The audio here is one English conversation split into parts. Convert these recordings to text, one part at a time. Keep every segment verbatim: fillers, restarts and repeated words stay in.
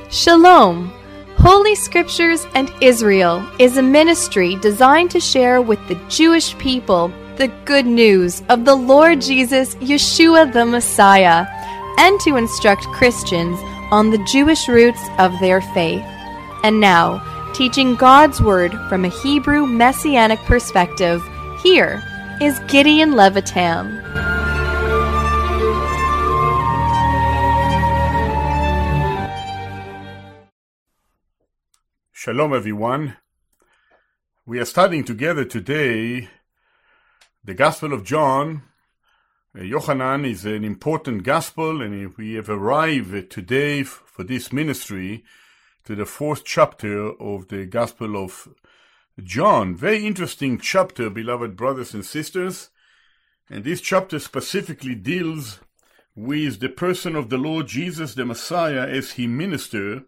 Shalom! Holy Scriptures and Israel is a ministry designed to share with the Jewish people the good news of the Lord Jesus, Yeshua the Messiah, and to instruct Christians on the Jewish roots of their faith. And now, teaching God's Word from a Hebrew Messianic perspective, here is Gideon Levitam. Shalom everyone. We are studying together today the Gospel of John. Uh, Yochanan is an important Gospel, and we have arrived today f- for this ministry to the fourth chapter of the Gospel of John. Very interesting chapter, beloved brothers and sisters. And this chapter specifically deals with the person of the Lord Jesus the Messiah as he ministered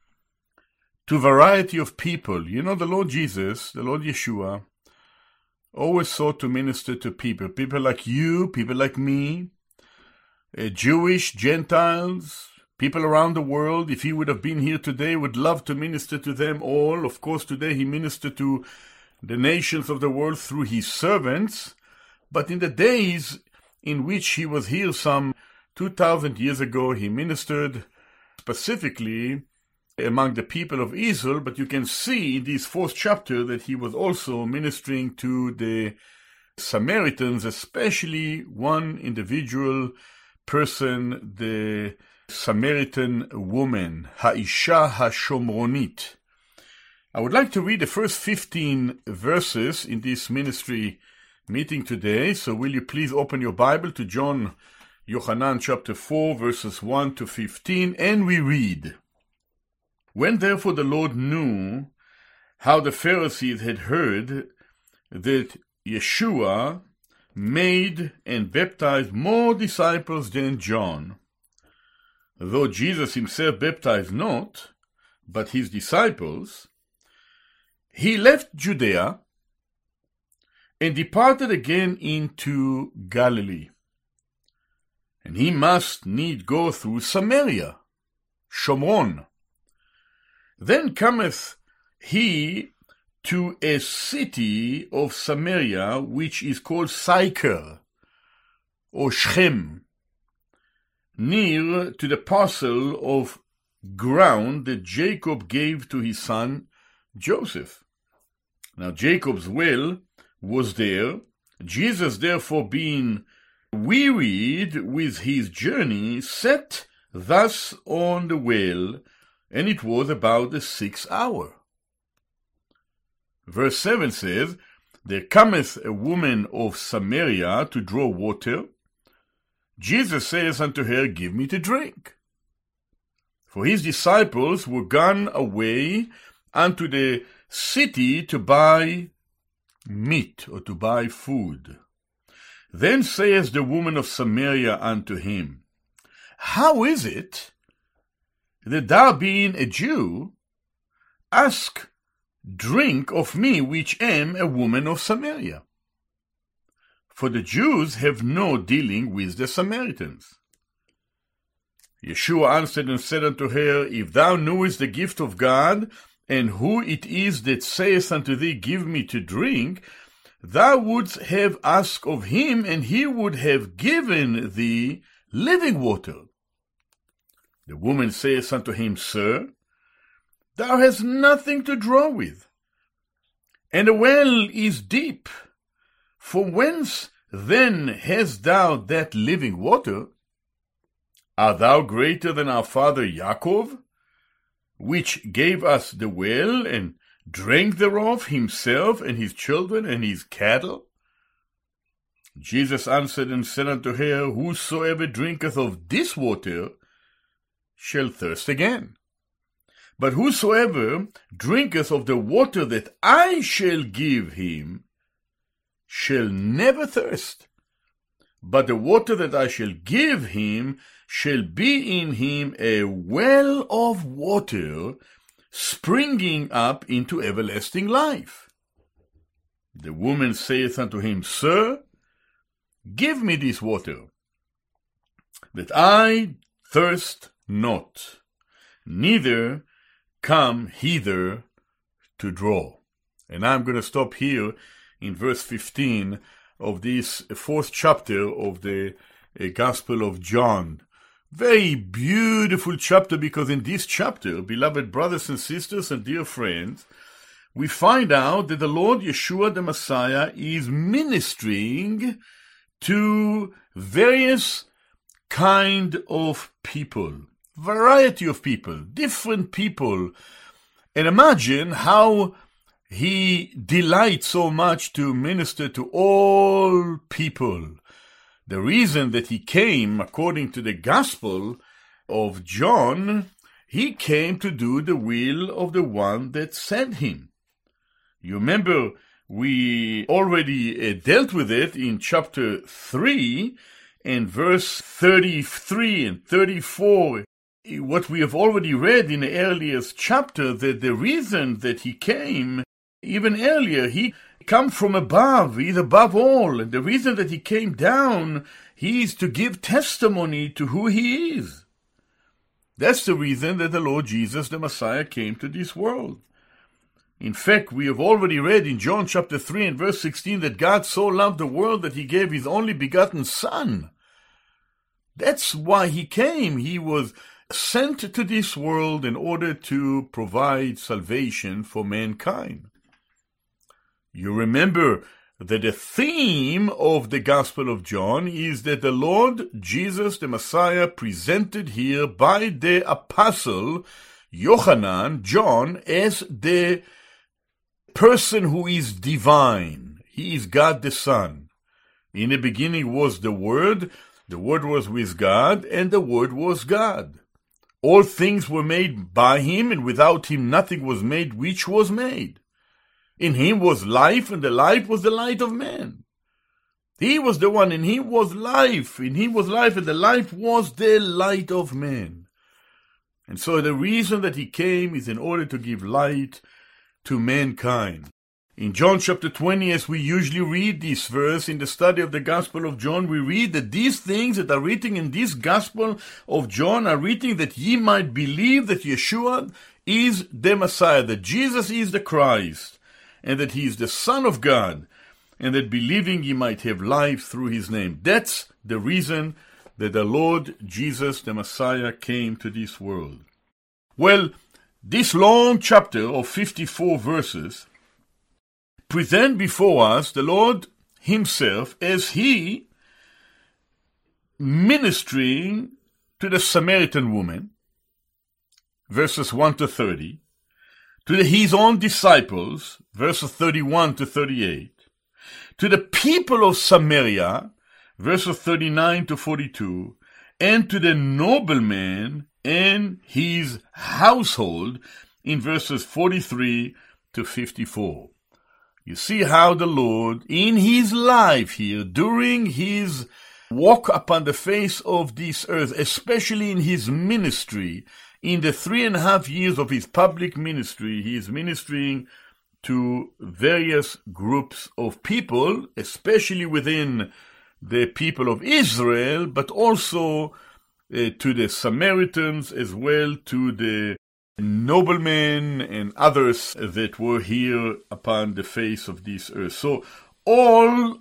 to a variety of people. You know, the Lord Jesus, the Lord Yeshua, always sought to minister to people. People like you, people like me, uh, Jewish, Gentiles, people around the world. If he would have been here today, would love to minister to them all. Of course, today he ministered to the nations of the world through his servants. But in the days in which he was here some two thousand years ago, he ministered specifically among the people of Israel, but you can see in this fourth chapter that he was also ministering to the Samaritans, especially one individual person, the Samaritan woman, Ha'isha HaShomronit. I would like to read the first fifteen verses in this ministry meeting today, so will you please open your Bible to John Yochanan chapter four, verses one to fifteen, and we read. When therefore the Lord knew how the Pharisees had heard that Yeshua made and baptized more disciples than John, though Jesus himself baptized not, but his disciples, he left Judea and departed again into Galilee. And he must need go through Samaria, Shomron. Then cometh he to a city of Samaria, which is called Sychar, or Shechem, near to the parcel of ground that Jacob gave to his son Joseph. Now Jacob's well was there. Jesus, therefore, being wearied with his journey, sat thus on the well, and it was about the sixth hour. Verse seven says, There cometh a woman of Samaria to draw water. Jesus says unto her, Give me to drink. For his disciples were gone away unto the city to buy meat, or to buy food. Then saith the woman of Samaria unto him, How is it that thou, being a Jew, ask drink of me, which am a woman of Samaria? For the Jews have no dealing with the Samaritans. Yeshua answered and said unto her, If thou knewest the gift of God, and who it is that saith unto thee, Give me to drink, thou wouldst have asked of him, and he would have given thee living water. The woman saith unto him, Sir, thou hast nothing to draw with, and the well is deep. From whence then hast thou that living water? Art thou greater than our father Yaakov, which gave us the well, and drank thereof himself, and his children, and his cattle? Jesus answered and said unto her, Whosoever drinketh of this water shall thirst again. But whosoever drinketh of the water that I shall give him shall never thirst. But the water that I shall give him shall be in him a well of water springing up into everlasting life. The woman saith unto him, Sir, give me this water, that I thirst not, neither come hither to draw. And I'm going to stop here in verse fifteen of this fourth chapter of the uh, Gospel of John. Very beautiful chapter, because in this chapter, beloved brothers and sisters and dear friends, we find out that the Lord Yeshua the Messiah is ministering to various kind of people, variety of people, different people. And imagine how he delights so much to minister to all people. The reason that he came, according to the Gospel of John, he came to do the will of the one that sent him. You remember, we already uh, dealt with it in chapter three and verse thirty-three and thirty-four. What we have already read in the earliest chapter, that the reason that he came, even earlier, he come from above, he's above all, and the reason that he came down, he is to give testimony to who he is. That's the reason that the Lord Jesus, the Messiah, came to this world. In fact, we have already read in John chapter three and verse sixteen that God so loved the world that he gave his only begotten Son. That's why he came. He was sent to this world in order to provide salvation for mankind. You remember that the theme of the Gospel of John is that the Lord Jesus, the Messiah, presented here by the apostle Yochanan, John, as the person who is divine. He is God the Son. In the beginning was the Word, the Word was with God, and the Word was God. All things were made by him, and without him nothing was made which was made. In him was life, and the life was the light of man. He was the one, in him was life. In him was life, and the life was the light of man. And so the reason that he came is in order to give light to mankind. In John chapter twenty, as we usually read this verse in the study of the Gospel of John, we read that these things that are written in this Gospel of John are written that ye might believe that Yeshua is the Messiah, that Jesus is the Christ, and that he is the Son of God, and that believing ye might have life through his name. That's the reason that the Lord Jesus, the Messiah, came to this world. Well, this long chapter of fifty-four verses present before us the Lord himself as he ministering to the Samaritan woman, verses one to thirty, to the, his own disciples, verses thirty-one to thirty-eight, to the people of Samaria, verses thirty-nine to forty-two, and to the nobleman and his household in verses forty-three to fifty-four. You see how the Lord, in his life here, during his walk upon the face of this earth, especially in his ministry, in the three and a half years of his public ministry, he is ministering to various groups of people, especially within the people of Israel, but also uh, to the Samaritans, as well to the noblemen and others that were here upon the face of this earth. So all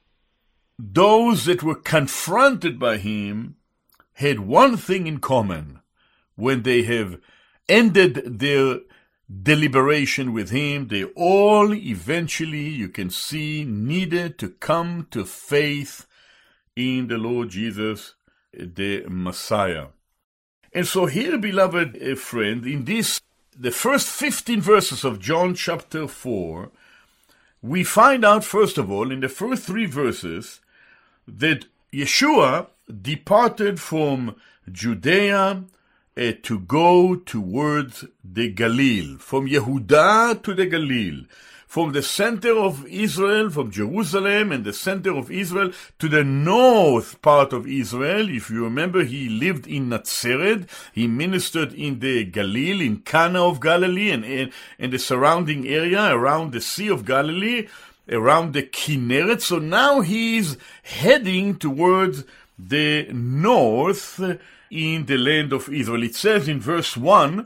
those that were confronted by him had one thing in common. When they have ended their deliberation with him, they all eventually, you can see, needed to come to faith in the Lord Jesus, the Messiah. And so here, beloved friend, in this, the first fifteen verses of John chapter four, we find out, first of all, in the first three verses, that Yeshua departed from Judea uh, to go towards the Galilee, from Yehuda to the Galilee, from the center of Israel, from Jerusalem and the center of Israel, to the north part of Israel. If you remember, he lived in Nazareth. He ministered in the Galilee, in Cana of Galilee, and, and, and the surrounding area around the Sea of Galilee, around the Kinneret. So now he's heading towards the north, in the land of Israel. It says in verse one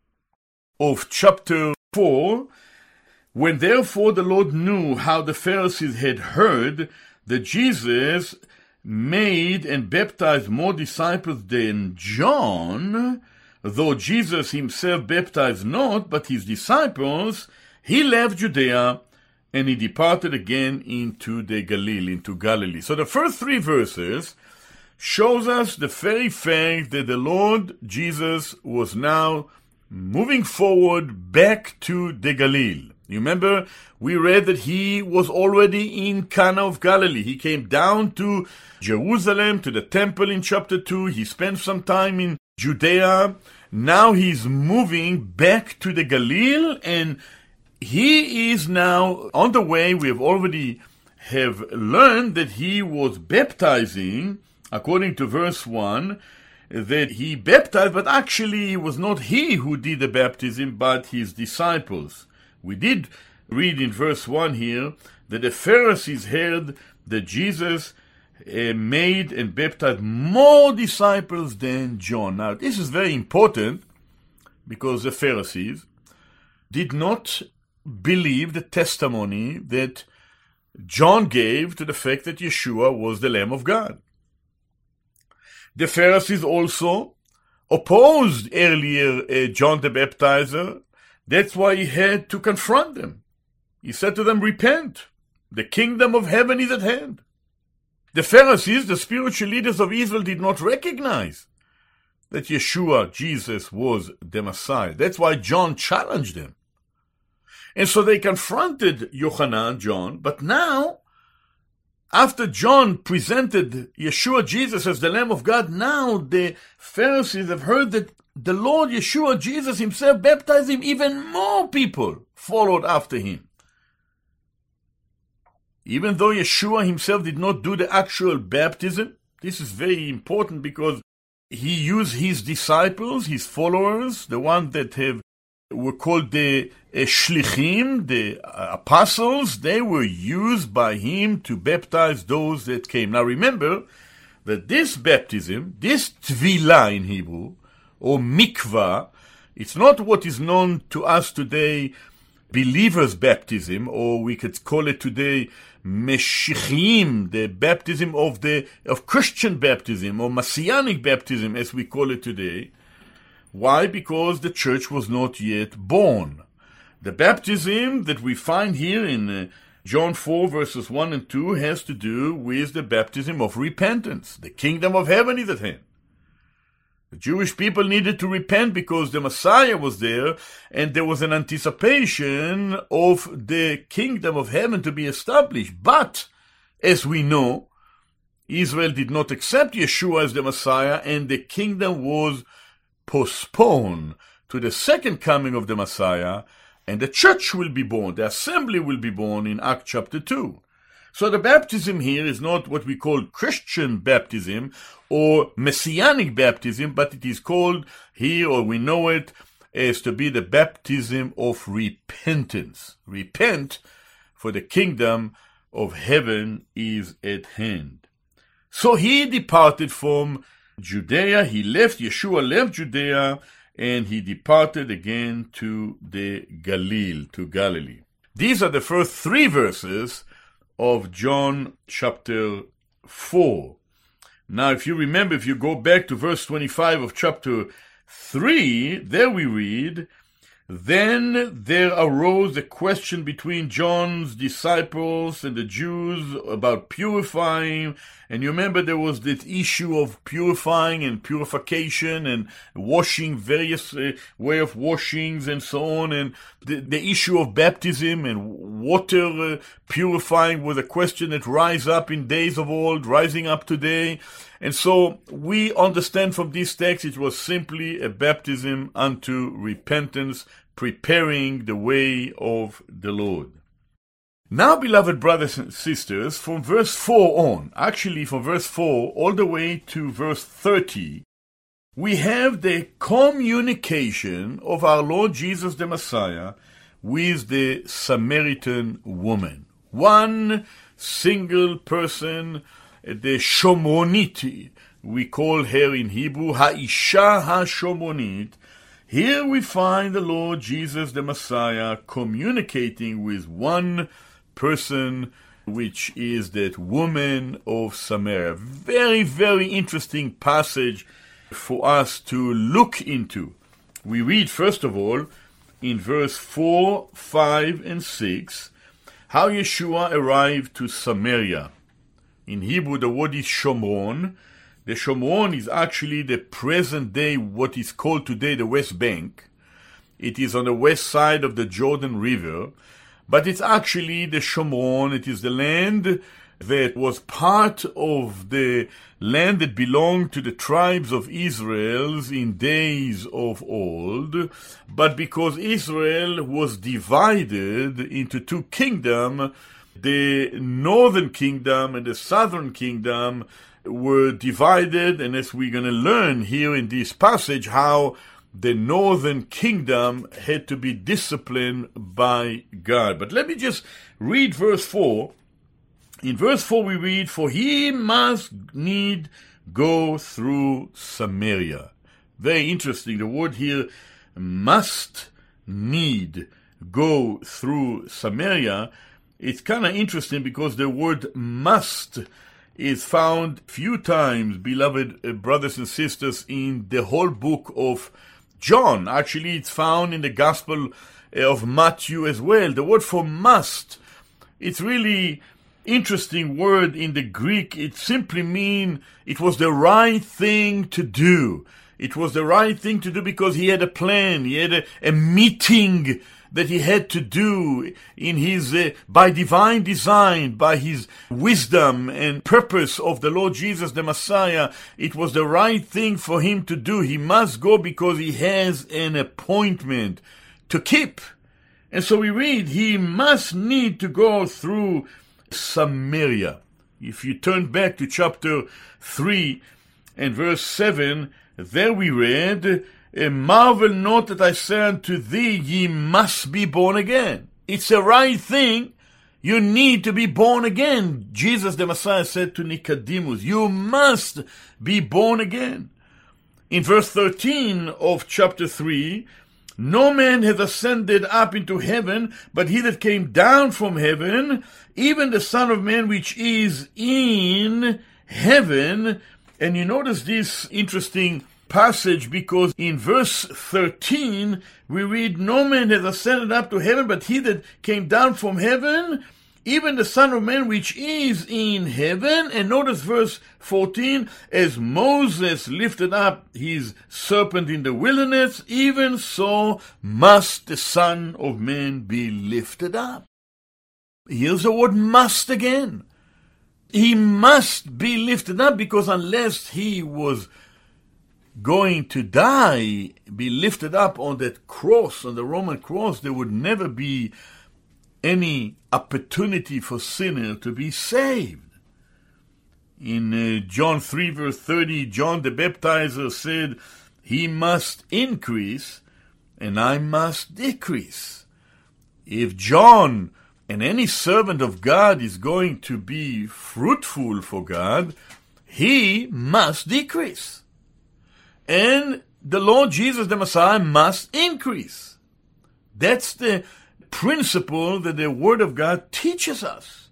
of chapter four, when therefore the Lord knew how the Pharisees had heard that Jesus made and baptized more disciples than John, though Jesus himself baptized not, but his disciples, he left Judea and he departed again into the Galilee, into Galilee. So the first three verses shows us the very fact that the Lord Jesus was now moving forward back to the Galilee. You remember, we read that he was already in Cana of Galilee. He came down to Jerusalem, to the temple in chapter two. He spent some time in Judea. Now he's moving back to the Galilee, and he is now on the way. We have already have learned that he was baptizing, according to verse one, that he baptized, but actually it was not he who did the baptism, but his disciples. We did read in verse one here that the Pharisees heard that Jesus uh, made and baptized more disciples than John. Now, this is very important because the Pharisees did not believe the testimony that John gave to the fact that Yeshua was the Lamb of God. The Pharisees also opposed earlier uh, John the Baptizer. That's why he had to confront them. He said to them, repent. The kingdom of heaven is at hand. The Pharisees, the spiritual leaders of Israel, did not recognize that Yeshua, Jesus, was the Messiah. That's why John challenged them. And so they confronted Yochanan, John, but now, after John presented Yeshua, Jesus, as the Lamb of God, now the Pharisees have heard that the Lord Yeshua, Jesus himself, baptized him. Even more people followed after him. Even though Yeshua himself did not do the actual baptism, this is very important because he used his disciples, his followers, the ones that have were called the uh, shlichim, the uh, apostles. They were used by him to baptize those that came. Now remember that this baptism, this tvilah in Hebrew, or mikvah, it's not what is known to us today, believers' baptism, or we could call it today meshichim, the baptism of the of Christian baptism, or messianic baptism, as we call it today. Why? Because the church was not yet born. The baptism that we find here in uh, John four, verses one and two, has to do with the baptism of repentance. The kingdom of heaven is at hand. The Jewish people needed to repent because the Messiah was there, and there was an anticipation of the kingdom of heaven to be established. But, as we know, Israel did not accept Yeshua as the Messiah, and the kingdom was postponed to the second coming of the Messiah, and the church will be born, the assembly will be born in Acts chapter two. So the baptism here is not what we call Christian baptism or Messianic baptism, but it is called here, or we know it as to be the baptism of repentance. Repent, for the kingdom of heaven is at hand. So he departed from Judea, he left, Yeshua left Judea, and he departed again to the Galilee, to Galilee. These are the first three verses of John chapter four. Now, if you remember, if you go back to verse twenty-five of chapter three, there we read, "Then there arose a question between John's disciples and the Jews about purifying." And you remember there was this issue of purifying and purification and washing, various uh, way of washings and so on. And the, the issue of baptism and water uh, purifying was a question that rise up in days of old, rising up today. And so we understand from this text it was simply a baptism unto repentance, preparing the way of the Lord. Now, beloved brothers and sisters, from verse four on, actually from verse four all the way to verse thirty, we have the communication of our Lord Jesus the Messiah with the Samaritan woman. One single person, the Shomroniti, we call her in Hebrew Ha'isha HaShomronit. Here we find the Lord Jesus the Messiah communicating with one person, which is that woman of Samaria. Very, very interesting passage for us to look into. We read, first of all, in verse four, five, and six, how Yeshua arrived to Samaria. In Hebrew, the word is Shomron. The Shomron is actually the present day, what is called today the West Bank. It is on the west side of the Jordan River, but it's actually the Shomron. It is the land that was part of the land that belonged to the tribes of Israel in days of old. But because Israel was divided into two kingdoms, the northern kingdom and the southern kingdom were divided, and as we're going to learn here in this passage, how the northern kingdom had to be disciplined by God. But let me just read verse four. In verse four we read, "For he must need go through Samaria." Very interesting. The word here, must need go through Samaria. It's kind of interesting because the word must is found few times, beloved uh, brothers and sisters, in the whole book of John. Actually, it's found in the Gospel of Matthew as well. The word for must, it's really interesting word in the Greek. It simply means it was the right thing to do. It was the right thing to do because he had a plan. He had a, a meeting that he had to do in his, uh, by divine design, by his wisdom and purpose of the Lord Jesus the Messiah. It was the right thing for him to do. He must go because he has an appointment to keep. And so we read, he must need to go through Samaria. If you turn back to chapter three and verse seven, there we read, "Marvel not that I say unto thee, ye must be born again." It's a right thing. You need to be born again. Jesus the Messiah said to Nicodemus, you must be born again. In verse thirteen of chapter three, "No man hath ascended up into heaven, but he that came down from heaven, even the Son of Man which is in heaven." And you notice this interesting passage because in verse thirteen we read, "No man hath ascended up to heaven, but he that came down from heaven, even the Son of Man which is in heaven." And notice verse fourteen, "As Moses lifted up his serpent in the wilderness, even so must the Son of Man be lifted up." Here's the word must again. He must be lifted up because unless he was going to die, be lifted up on that cross, on the Roman cross, there would never be any opportunity for sinner to be saved. In uh, John three verse thirty, John the Baptizer said, "He must increase and I must decrease." If John and any servant of God is going to be fruitful for God, he must decrease. And the Lord Jesus the Messiah must increase. That's the principle that the Word of God teaches us.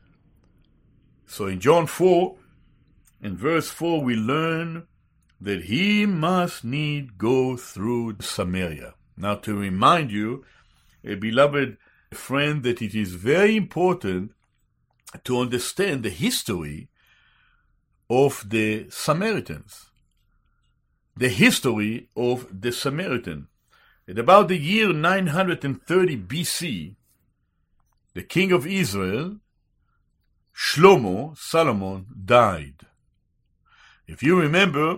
So in John four, in verse four, we learn that he must need go through Samaria. Now to remind you, a beloved friend, that it is very important to understand the history of the Samaritans. The history of the Samaritan. At about the year nine hundred thirty B C, the king of Israel, Shlomo, Solomon, died. If you remember,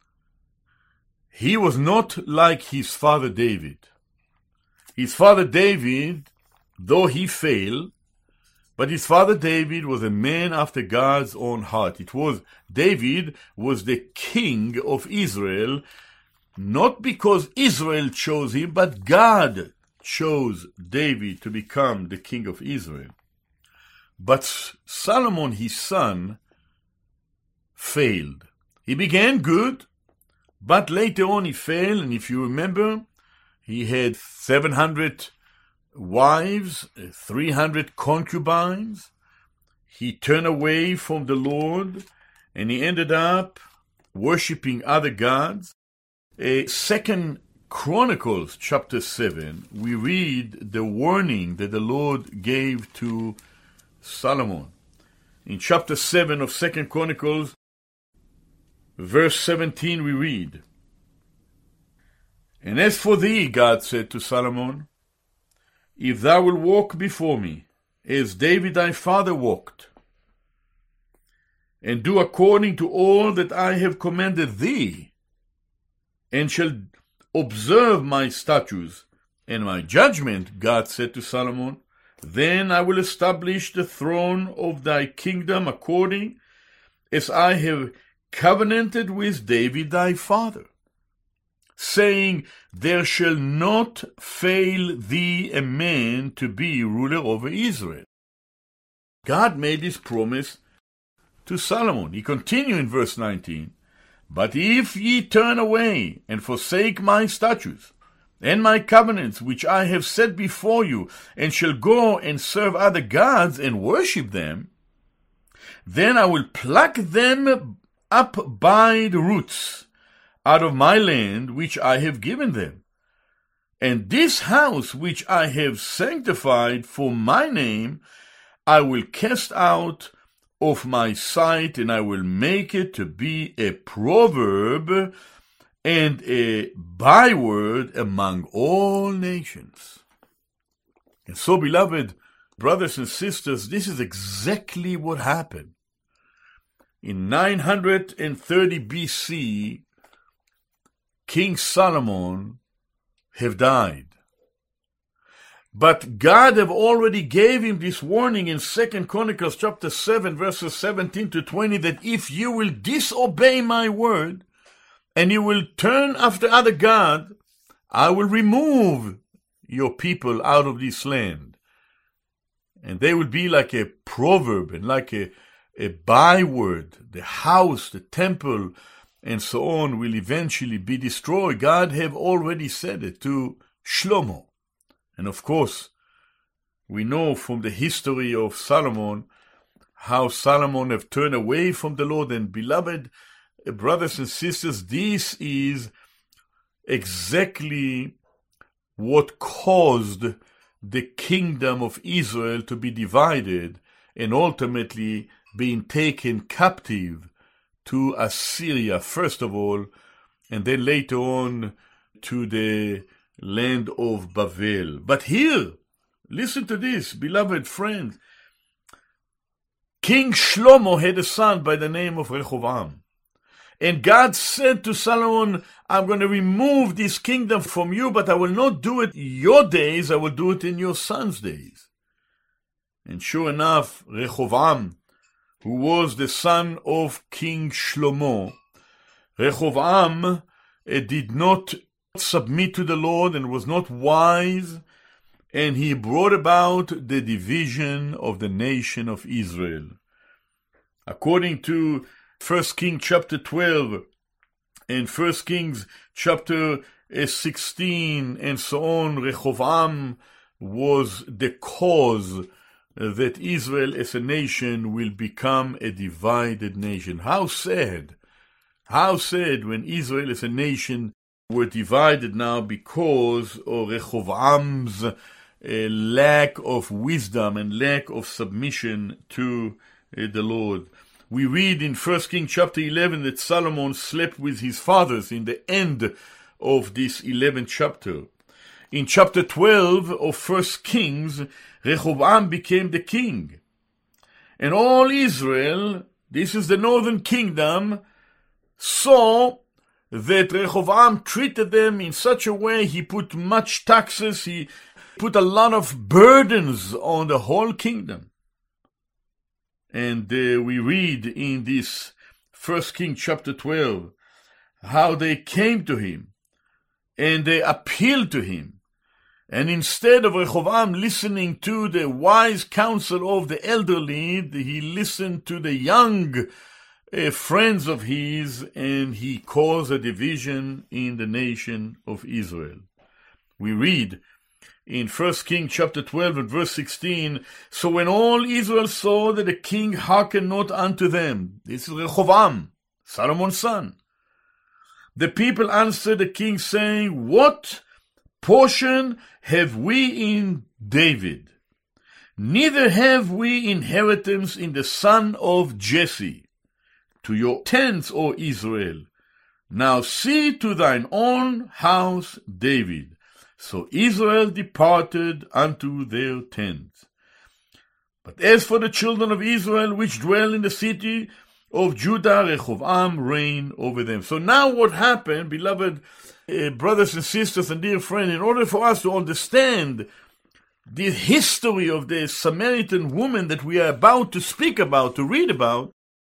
he was not like his father David. His father David, though he failed, but his father David was a man after God's own heart. It was, David was the king of Israel, not because Israel chose him, but God chose David to become the king of Israel. But Solomon, his son, failed. He began good, but later on he fell, and if you remember, he had seven hundred wives, three hundred concubines. He turned away from the Lord, and he ended up worshipping other gods. Uh, Second Chronicles chapter seven, we read the warning that the Lord gave to Solomon. In chapter seven of Second Chronicles, verse seventeen, we read, "And as for thee, God said to Solomon, if thou wilt walk before me, as David thy father walked, and do according to all that I have commanded thee, and shall observe my statutes and my judgment," God said to Solomon, "then I will establish the throne of thy kingdom according as I have covenanted with David thy father, saying, there shall not fail thee a man to be ruler over Israel." God made this promise to Solomon. He continued in verse nineteen, "But if ye turn away and forsake my statutes and my covenants which I have set before you, and shall go and serve other gods and worship them, then I will pluck them up by the roots out of my land which I have given them. And this house which I have sanctified for my name, I will cast out of my sight, and I will make it to be a proverb and a byword among all nations." And so, beloved brothers and sisters, this is exactly what happened. In nine hundred thirty B C, King Solomon have died. But God have already gave him this warning in Second Chronicles chapter seven, verses seventeen to twenty, that if you will disobey my word, and you will turn after other God, I will remove your people out of this land. And they will be like a proverb and like a, a byword. The house, the temple, and so on will eventually be destroyed. God have already said it to Shlomo. And of course, we know from the history of Solomon how Solomon have turned away from the Lord. And beloved brothers and sisters, this is exactly what caused the kingdom of Israel to be divided and ultimately being taken captive to Assyria, first of all, and then later on to the land of Babel. But here, listen to this, beloved friends. King Shlomo had a son by the name of Rehoboam. And God said to Solomon, I'm going to remove this kingdom from you, but I will not do it in your days, I will do it in your son's days. And sure enough, Rehoboam, who was the son of King Shlomo, Rehoboam uh, did not submit to the Lord and was not wise, and he brought about the division of the nation of Israel. According to First Kings chapter twelve and First Kings chapter sixteen and so on, Rehoboam was the cause that Israel as a nation will become a divided nation. How sad, how sad when Israel as a nation were divided now because of Rehoboam's uh, lack of wisdom and lack of submission to uh, the Lord. We read in First Kings chapter eleven that Solomon slept with his fathers in the end of this eleventh chapter. In chapter twelve of First Kings, Rehoboam became the king. And all Israel, this is the northern kingdom, saw that Rehoboam treated them in such a way, he put much taxes, he put a lot of burdens on the whole kingdom. And uh, we read in this First Kings chapter twelve how they came to him and they appealed to him. And instead of Rehoboam listening to the wise counsel of the elderly, he listened to the young uh, friends of his, and he caused a division in the nation of Israel. We read in First Kings chapter twelve and verse sixteen, so when all Israel saw that the king hearkened not unto them, this is Rehoboam, Solomon's son, the people answered the king, saying, what portion have we in David? Neither have we inheritance in the son of Jesse. To your tents, O Israel. Now see to thine own house, David. So Israel departed unto their tents. But as for the children of Israel which dwell in the city of Judah, Rehoboam reigned over them. So now what happened, beloved uh, brothers and sisters and dear friends, in order for us to understand the history of the Samaritan woman that we are about to speak about, to read about,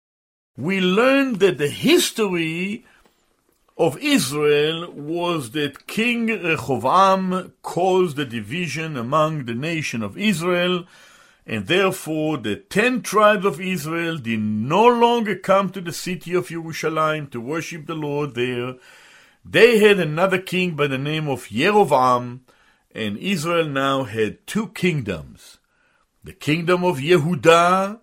we learned that the history of Israel was that King Rehoboam caused the division among the nation of Israel, and therefore the ten tribes of Israel did no longer come to the city of Jerusalem to worship the Lord there. They had another king by the name of Jeroboam, and Israel now had two kingdoms. The kingdom of Yehudah,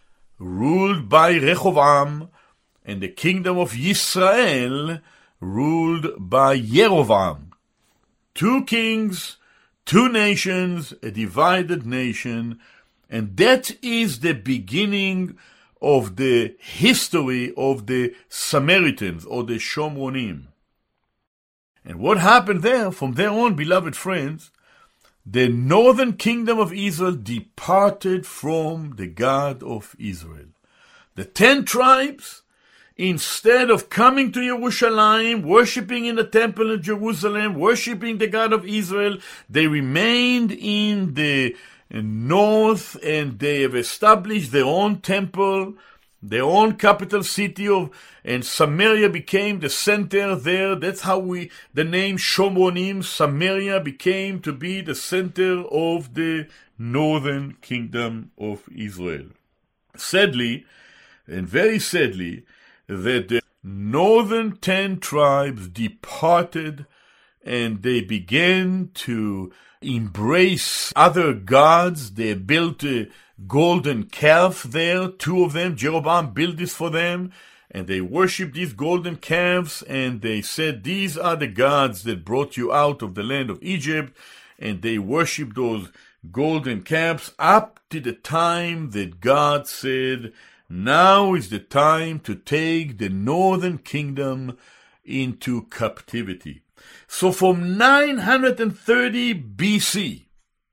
ruled by Rehoboam, and the kingdom of Israel, ruled by Jeroboam. Two kings, two nations, a divided nation, and that is the beginning of the history of the Samaritans, or the Shomronim. And what happened there, from there on, beloved friends, the northern kingdom of Israel departed from the God of Israel. The ten tribes, instead of coming to Jerusalem, worshipping in the temple of Jerusalem, worshipping the God of Israel, they remained in the north, and they have established their own temple, their own capital city of, and Samaria became the center there. That's how we, the name Shomronim, Samaria, became to be the center of the northern kingdom of Israel. Sadly, and very sadly, that the northern ten tribes departed and they began to embrace other gods. They built a golden calf there, two of them. Jeroboam built this for them, and they worshipped these golden calves, and they said, these are the gods that brought you out of the land of Egypt, and they worshipped those golden calves up to the time that God said, now is the time to take the northern kingdom into captivity. So from nine hundred thirty B C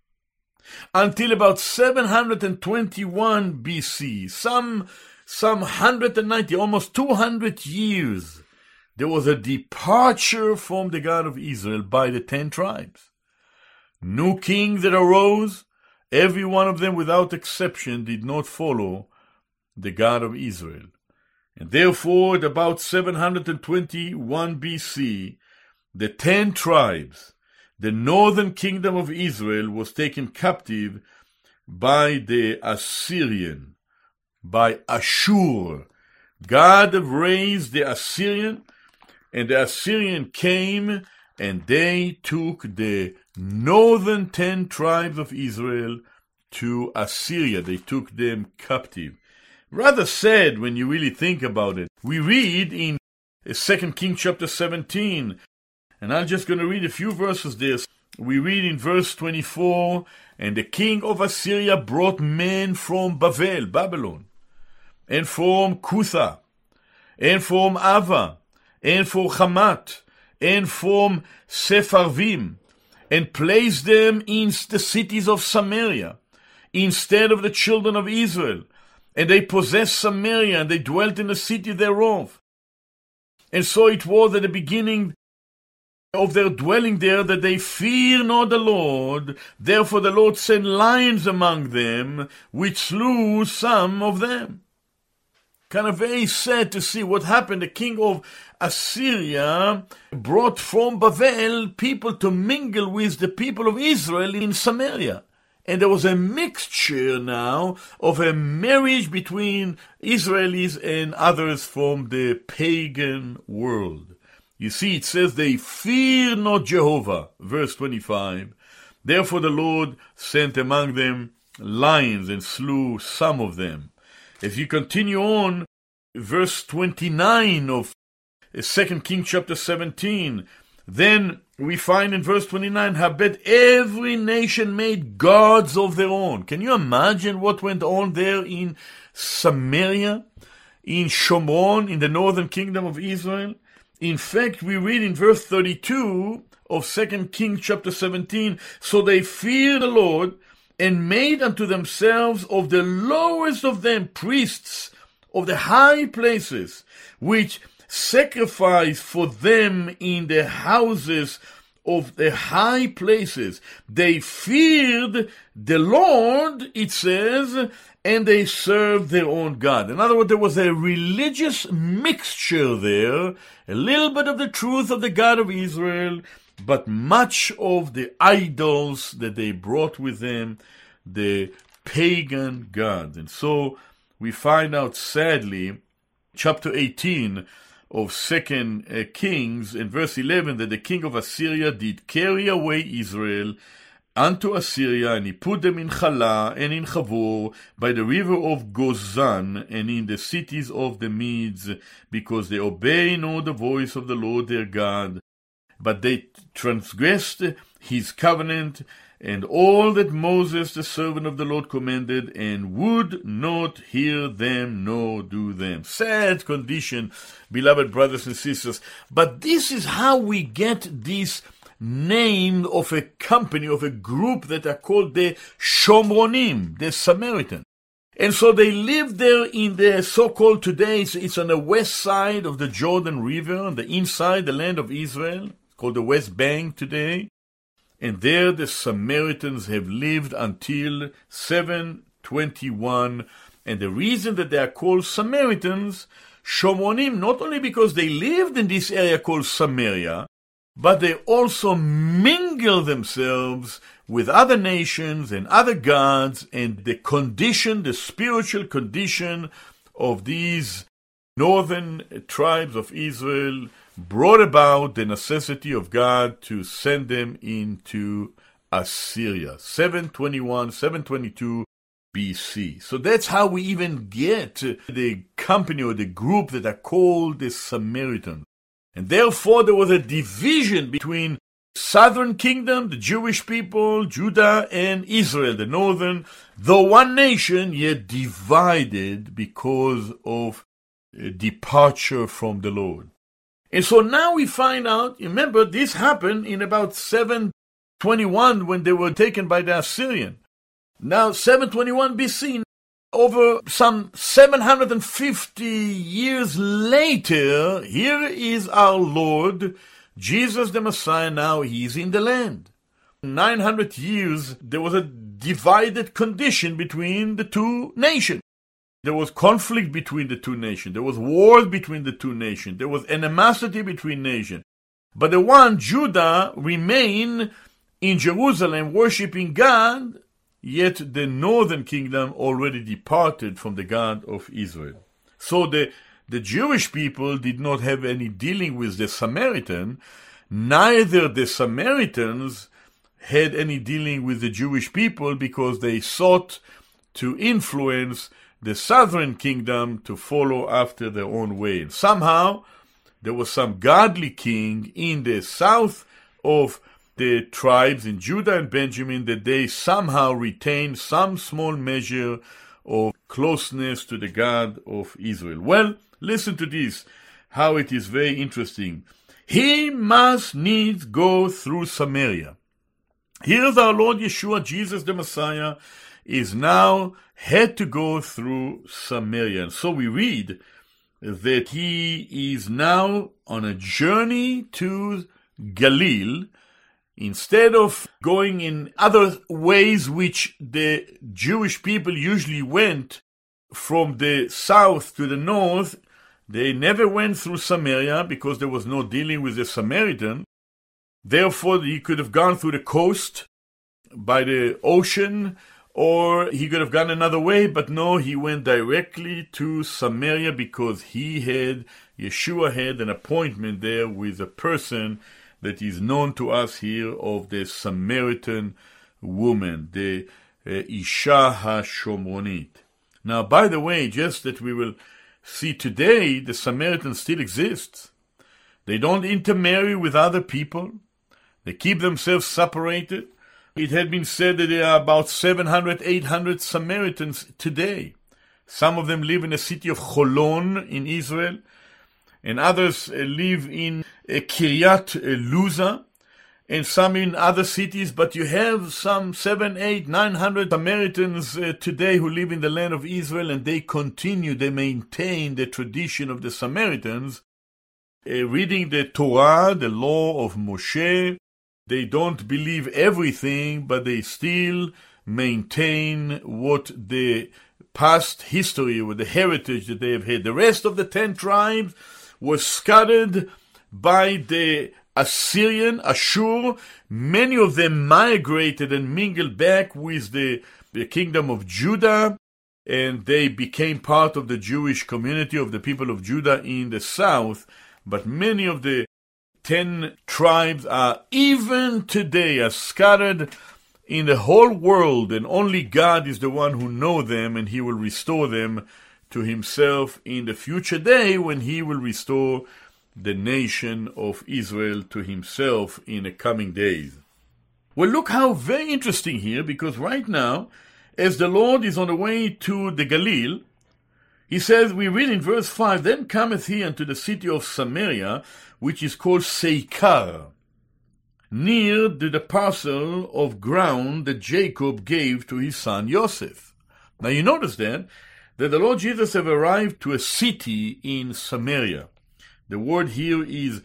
until about seven hundred twenty-one B C, some, some one hundred ninety, almost two hundred years, there was a departure from the God of Israel by the ten tribes. New kings that arose, every one of them without exception did not follow the God of Israel. And therefore, at about seven hundred twenty-one B C, the ten tribes, the northern kingdom of Israel, was taken captive by the Assyrian, by Ashur. God raised the Assyrian, and the Assyrian came, and they took the northern ten tribes of Israel to Assyria. They took them captive. Rather sad when you really think about it. We read in Second Kings chapter seventeen, and I'm just going to read a few verses there. We read in verse twenty-four, and the king of Assyria brought men from Babel, Babylon, and from Cutha, and from Ava, and from Hamat, and from Sepharvim, and placed them in the cities of Samaria, instead of the children of Israel. And they possessed Samaria, and they dwelt in the city thereof. And so it was at the beginning of their dwelling there that they fear not the Lord. Therefore the Lord sent lions among them, which slew some of them. Kind of very sad to see what happened. The king of Assyria brought from Babel people to mingle with the people of Israel in Samaria. And there was a mixture now of a marriage between Israelis and others from the pagan world. You see, it says they fear not Jehovah, verse twenty-five. Therefore the Lord sent among them lions and slew some of them. As you continue on, verse twenty-nine of Second Kings chapter seventeen, then we find in verse twenty-nine, Habet, every nation made gods of their own. Can you imagine what went on there in Samaria, in Shomron, in the northern kingdom of Israel? In fact, we read in verse thirty-two of Second Kings chapter seventeen, so they feared the Lord and made unto themselves of the lowest of them priests of the high places, which sacrifice for them in the houses of the high places. They feared the Lord, it says, and they served their own God. In other words, there was a religious mixture there, a little bit of the truth of the God of Israel, but much of the idols that they brought with them, the pagan gods. And so we find out, sadly, chapter eighteen of Second uh, Kings, in verse eleven, that the king of Assyria did carry away Israel unto Assyria, and he put them in Chala and in Chavor by the river of Gozan, and in the cities of the Medes, because they obey not the voice of the Lord their God, but they transgressed his covenant, and all that Moses the servant of the Lord commanded, and would not hear them nor do them. Sad condition, beloved brothers and sisters. But this is how we get this name of a company, of a group that are called the Shomronim, the Samaritans. And so they lived there in the so-called today, it's, it's on the west side of the Jordan River, on the inside the land of Israel, called the West Bank today. And there the Samaritans have lived until seven twenty-one. And the reason that they are called Samaritans, Shomronim, not only because they lived in this area called Samaria, but they also mingle themselves with other nations and other gods, and the condition, the spiritual condition of these northern tribes of Israel brought about the necessity of God to send them into Assyria. seven twenty-one, seven twenty-two B C. So that's how we even get the company or the group that are called the Samaritans. And therefore there was a division between southern kingdom, the Jewish people, Judah, and Israel, the northern, though one nation, yet divided because of departure from the Lord. And so now we find out, remember, this happened in about seven twenty-one when they were taken by the Assyrian. Now, seven twenty-one B C, over some seven hundred fifty years later, here is our Lord, Jesus the Messiah. Now he's in the land. nine hundred years, there was a divided condition between the two nations. There was conflict between the two nations. There was wars between the two nations. There was animosity between nations. But the one, Judah, remained in Jerusalem worshiping God, yet the northern kingdom already departed from the God of Israel. So the, the Jewish people did not have any dealing with the Samaritan. Neither the Samaritans had any dealing with the Jewish people, because they sought to influence the southern kingdom to follow after their own way. And somehow there was some godly king in the south of the tribes in Judah and Benjamin that they somehow retained some small measure of closeness to the God of Israel. Well, listen to this, how it is very interesting. He must needs go through Samaria. Here's our Lord Yeshua, Jesus the Messiah, is now had to go through Samaria. And so we read that he is now on a journey to Galilee, instead of going in other ways which the Jewish people usually went from the south to the north. They never went through Samaria because there was no dealing with the Samaritan. Therefore, he could have gone through the coast by the ocean, or he could have gone another way, but no, he went directly to Samaria because he had, Yeshua had an appointment there with a person that is known to us here of the Samaritan woman, the uh, Isha HaShomronit. Now, by the way, just that we will see today, the Samaritans still exist. They don't intermarry with other people. They keep themselves separated. It had been said that there are about seven hundred, eight hundred Samaritans today. Some of them live in the city of Holon in Israel, and others live in Kiryat Luza, and some in other cities, but you have some seven, eight, nine hundred Samaritans uh, today who live in the land of Israel, and they continue, they maintain the tradition of the Samaritans, uh, reading the Torah, the law of Moshe. They don't believe everything, but they still maintain what the past history, or the heritage that they have had. The rest of the ten tribes were scattered by the Assyrian, Ashur. Many of them migrated and mingled back with the, the kingdom of Judah, and they became part of the Jewish community of the people of Judah in the south. But many of the ten tribes are, even today, are scattered in the whole world, and only God is the one who knows them, and he will restore them to himself in the future day when he will restore the nation of Israel to himself in the coming days. Well, look how very interesting here, because right now, as the Lord is on the way to the Galilee, he says, we read in verse five, then cometh he unto the city of Samaria, which is called Sychar, near to the parcel of ground that Jacob gave to his son Joseph. Now you notice then that the Lord Jesus have arrived to a city in Samaria. The word here is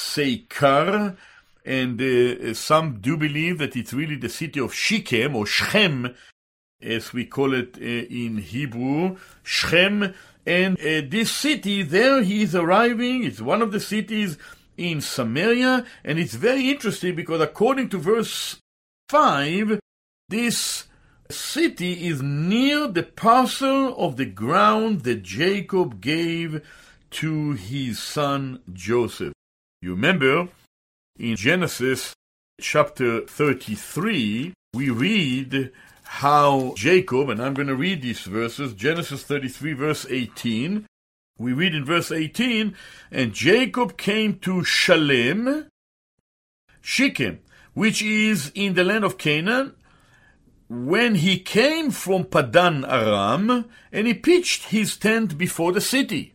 Sychar, and uh, some do believe that it's really the city of Shechem, or Shechem, as we call it uh, in Hebrew, Shechem. And uh, this city, there he is arriving. It's one of the cities in Samaria, and it's very interesting because according to verse five, this city is near the parcel of the ground that Jacob gave to his son Joseph. You remember, in Genesis chapter thirty-three, we read how Jacob, and I'm going to read these verses, Genesis thirty-three, verse eighteen. We read in verse eighteen, and Jacob came to Shalem, Shechem, which is in the land of Canaan, when he came from Padan Aram, and he pitched his tent before the city.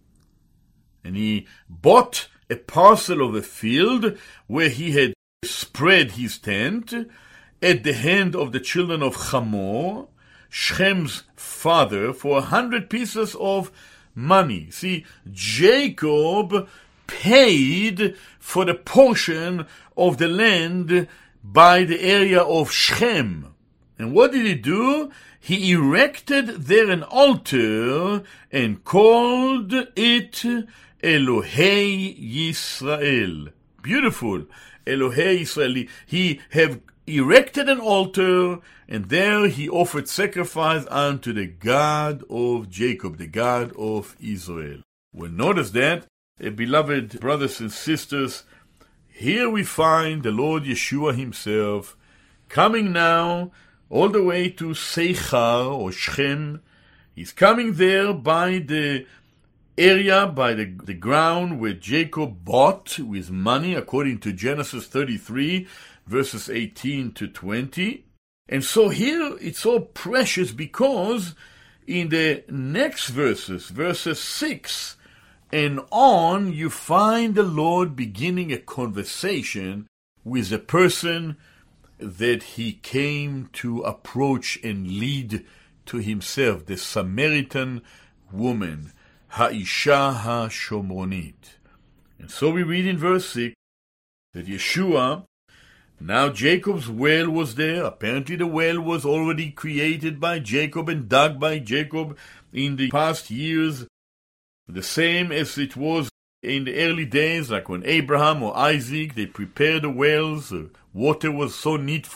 And he bought a parcel of a field where he had spread his tent at the hand of the children of Hamor, Shechem's father, for a hundred pieces of money. See, Jacob paid for the portion of the land by the area of Shechem. And what did he do? He erected there an altar and called it Elohei Yisrael. Beautiful. Elohei Yisrael. He have erected an altar, and there he offered sacrifice unto the God of Jacob, the God of Israel. Well, notice that, eh, beloved brothers and sisters, here we find the Lord Yeshua himself coming now all the way to Sychar or Shechem. He's coming there by the area, by the, the ground where Jacob bought with money, according to Genesis thirty-three, verses eighteen to twenty. And so here it's so precious because in the next verses, verses six and on, you find the Lord beginning a conversation with a person that he came to approach and lead to himself, the Samaritan woman, Ha'isha HaShomronit. And so we read in verse six that Yeshua, now Jacob's well was there. Apparently the well was already created by Jacob and dug by Jacob in the past years, the same as it was in the early days, like when Abraham or Isaac, they prepared the wells. The water was so needful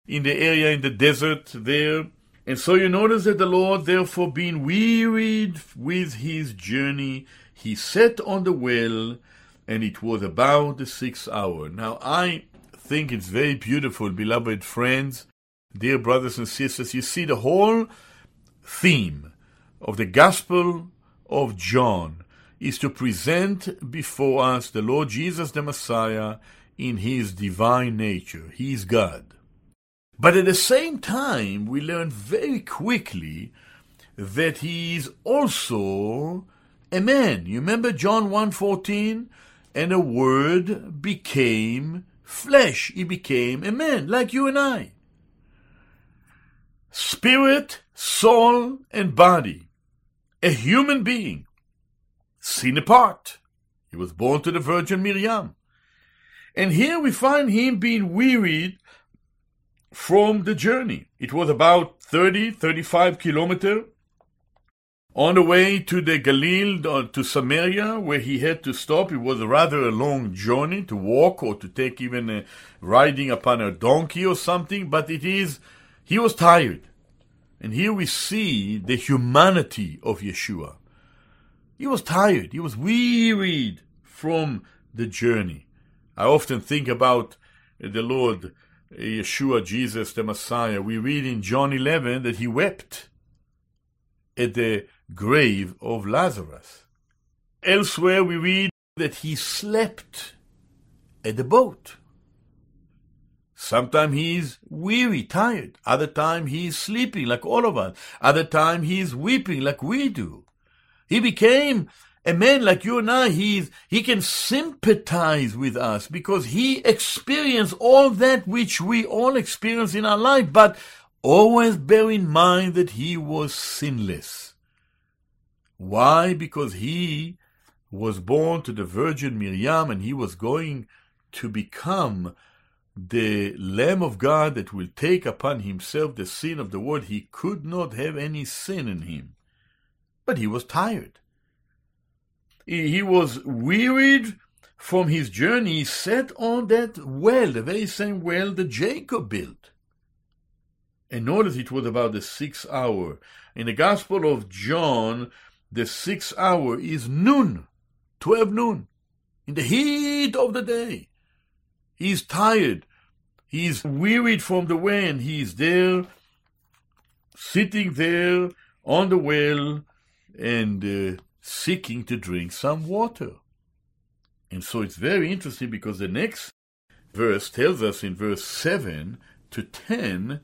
in the area in the desert there. And so you notice that the Lord, therefore, being wearied with his journey, he sat on the well, and it was about the sixth hour. Now, I think it's very beautiful, beloved friends, dear brothers and sisters. You see, the whole theme of the Gospel of John is to present before us the Lord Jesus the Messiah in his divine nature. He is God. But at the same time, we learn very quickly that he is also a man. You remember John one fourteen? And the Word became flesh. He became a man, like you and I. Spirit, soul, and body. A human being. Sin apart. He was born to the Virgin Miriam. And here we find him being wearied from the journey. It was about thirty, thirty-five kilometers on the way to the Galilee, to Samaria, where he had to stop. It was rather a long journey to walk or to take even a riding upon a donkey or something, but it is, he was tired. And here we see the humanity of Yeshua. He was tired. He was wearied from the journey. I often think about the Lord Yeshua, Jesus, the Messiah. We read in John eleven that he wept at the grave of Lazarus. Elsewhere we read that he slept at the boat. Sometimes he is weary, tired. Other time he is sleeping like all of us. Other time he is weeping like we do. He became a man like you and I. He, is, he can sympathize with us because he experienced all that which we all experience in our life, but always bear in mind that he was sinless. Why? Because he was born to the Virgin Miriam, and he was going to become the Lamb of God that will take upon himself the sin of the world. He could not have any sin in him. But he was tired. He, he was wearied from his journey. He sat on that well, the very same well that Jacob built. And notice it was about the sixth hour. In the Gospel of John, the sixth hour is noon, twelve noon, in the heat of the day. He's tired. He's wearied from the way, and he's there, sitting there on the well, and uh, seeking to drink some water. And so it's very interesting because the next verse tells us in verse seven to ten,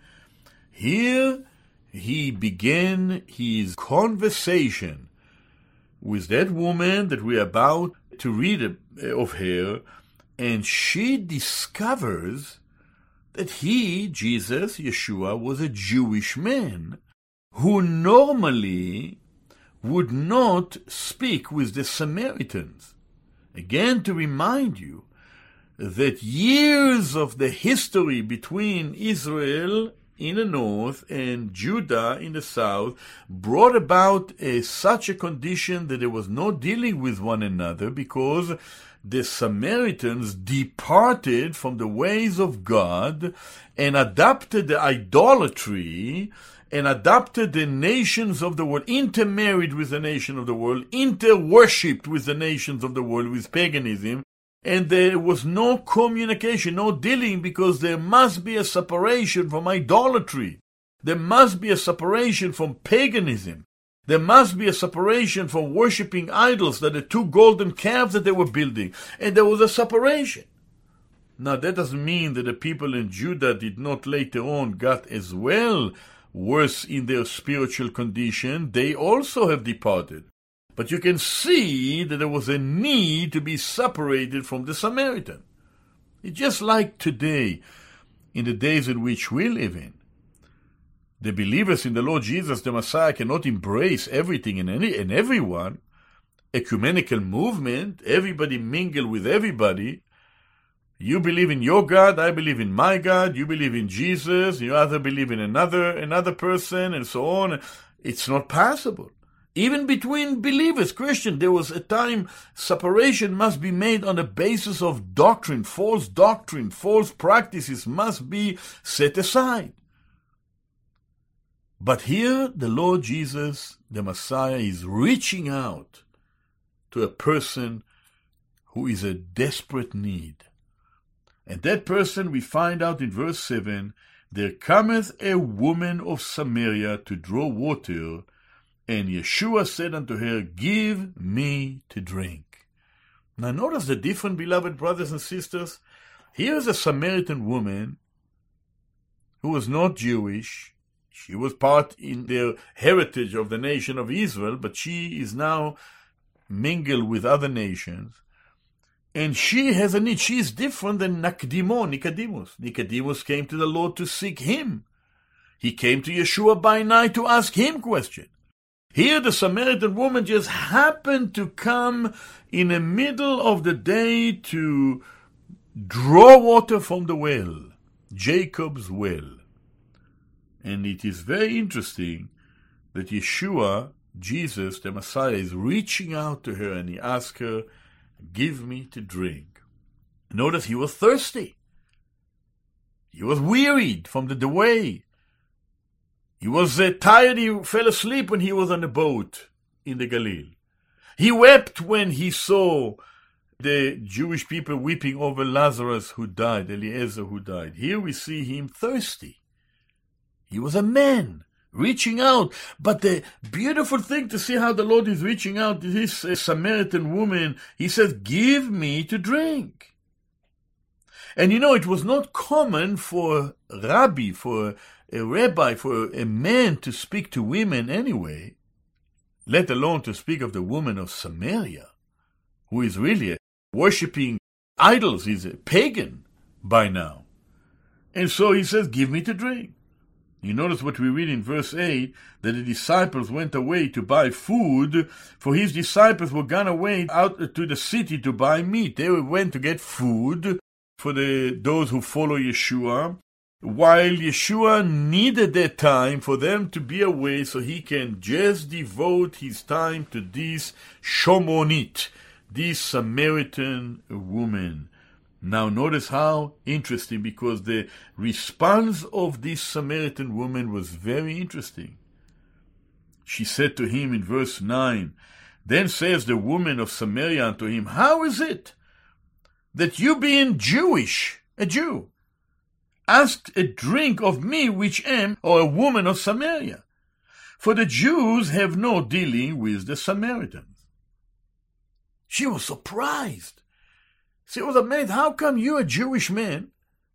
here he began his conversation with that woman that we are about to read of her, and she discovers that he, Jesus, Yeshua, was a Jewish man who normally would not speak with the Samaritans. Again, to remind you that years of the history between Israel in the north and Judah in the south brought about a, such a condition that there was no dealing with one another, because the Samaritans departed from the ways of God and adopted the idolatry and adopted the nations of the world, intermarried with the nation of the world, inter-worshipped with the nations of the world, with paganism. And there was no communication, no dealing, because there must be a separation from idolatry. There must be a separation from paganism. There must be a separation from worshipping idols, that the two golden calves that they were building. And there was a separation. Now, that doesn't mean that the people in Judah did not later on got as well worse in their spiritual condition. They also have departed. But you can see that there was a need to be separated from the Samaritan. It's just like today, in the days in which we live in. The believers in the Lord Jesus, the Messiah, cannot embrace everything and, any, and everyone. Ecumenical movement, everybody mingle with everybody. You believe in your God, I believe in my God, you believe in Jesus, you other believe in another, another person, and so on. It's not possible. Even between believers, Christians, there was a time separation must be made on the basis of doctrine. False doctrine, false practices must be set aside. But here, the Lord Jesus, the Messiah, is reaching out to a person who is a desperate need. And that person, we find out in verse seven, there cometh a woman of Samaria to draw water, and Yeshua said unto her, Give me to drink. Now notice the difference, beloved brothers and sisters. Here is a Samaritan woman who was not Jewish. She was part in their heritage of the nation of Israel, but she is now mingled with other nations. And she has a need. She is different than Nakdimo, Nicodemus. Nicodemus came to the Lord to seek him. He came to Yeshua by night to ask him questions. Here the Samaritan woman just happened to come in the middle of the day to draw water from the well, Jacob's well. And it is very interesting that Yeshua, Jesus, the Messiah, is reaching out to her and he asks her, Give me to drink. Notice he was thirsty. He was wearied from the way. He was uh, tired. He fell asleep when he was on the boat in the Galilee. He wept when he saw the Jewish people weeping over Lazarus who died, Eliezer who died. Here we see him thirsty. He was a man reaching out. But the beautiful thing to see how the Lord is reaching out to this uh, Samaritan woman, he says, Give me to drink. And you know, it was not common for a rabbi, for a rabbi, for a man to speak to women anyway, let alone to speak of the woman of Samaria, who is really worshipping idols, is a pagan by now. And so he says, Give me to drink. You notice what we read in verse eight, that the disciples went away to buy food, for his disciples were gone away out to the city to buy meat. They went to get food for the those who follow Yeshua, while Yeshua needed that time for them to be away so he can just devote his time to this Shomonit, this Samaritan woman. Now notice how interesting, because the response of this Samaritan woman was very interesting. She said to him in verse nine, Then says the woman of Samaria unto him, How is it that you being Jewish, a Jew, ask a drink of me which am, or a woman of Samaria? For the Jews have no dealing with the Samaritans. She was surprised. She was amazed. How come you, a Jewish man,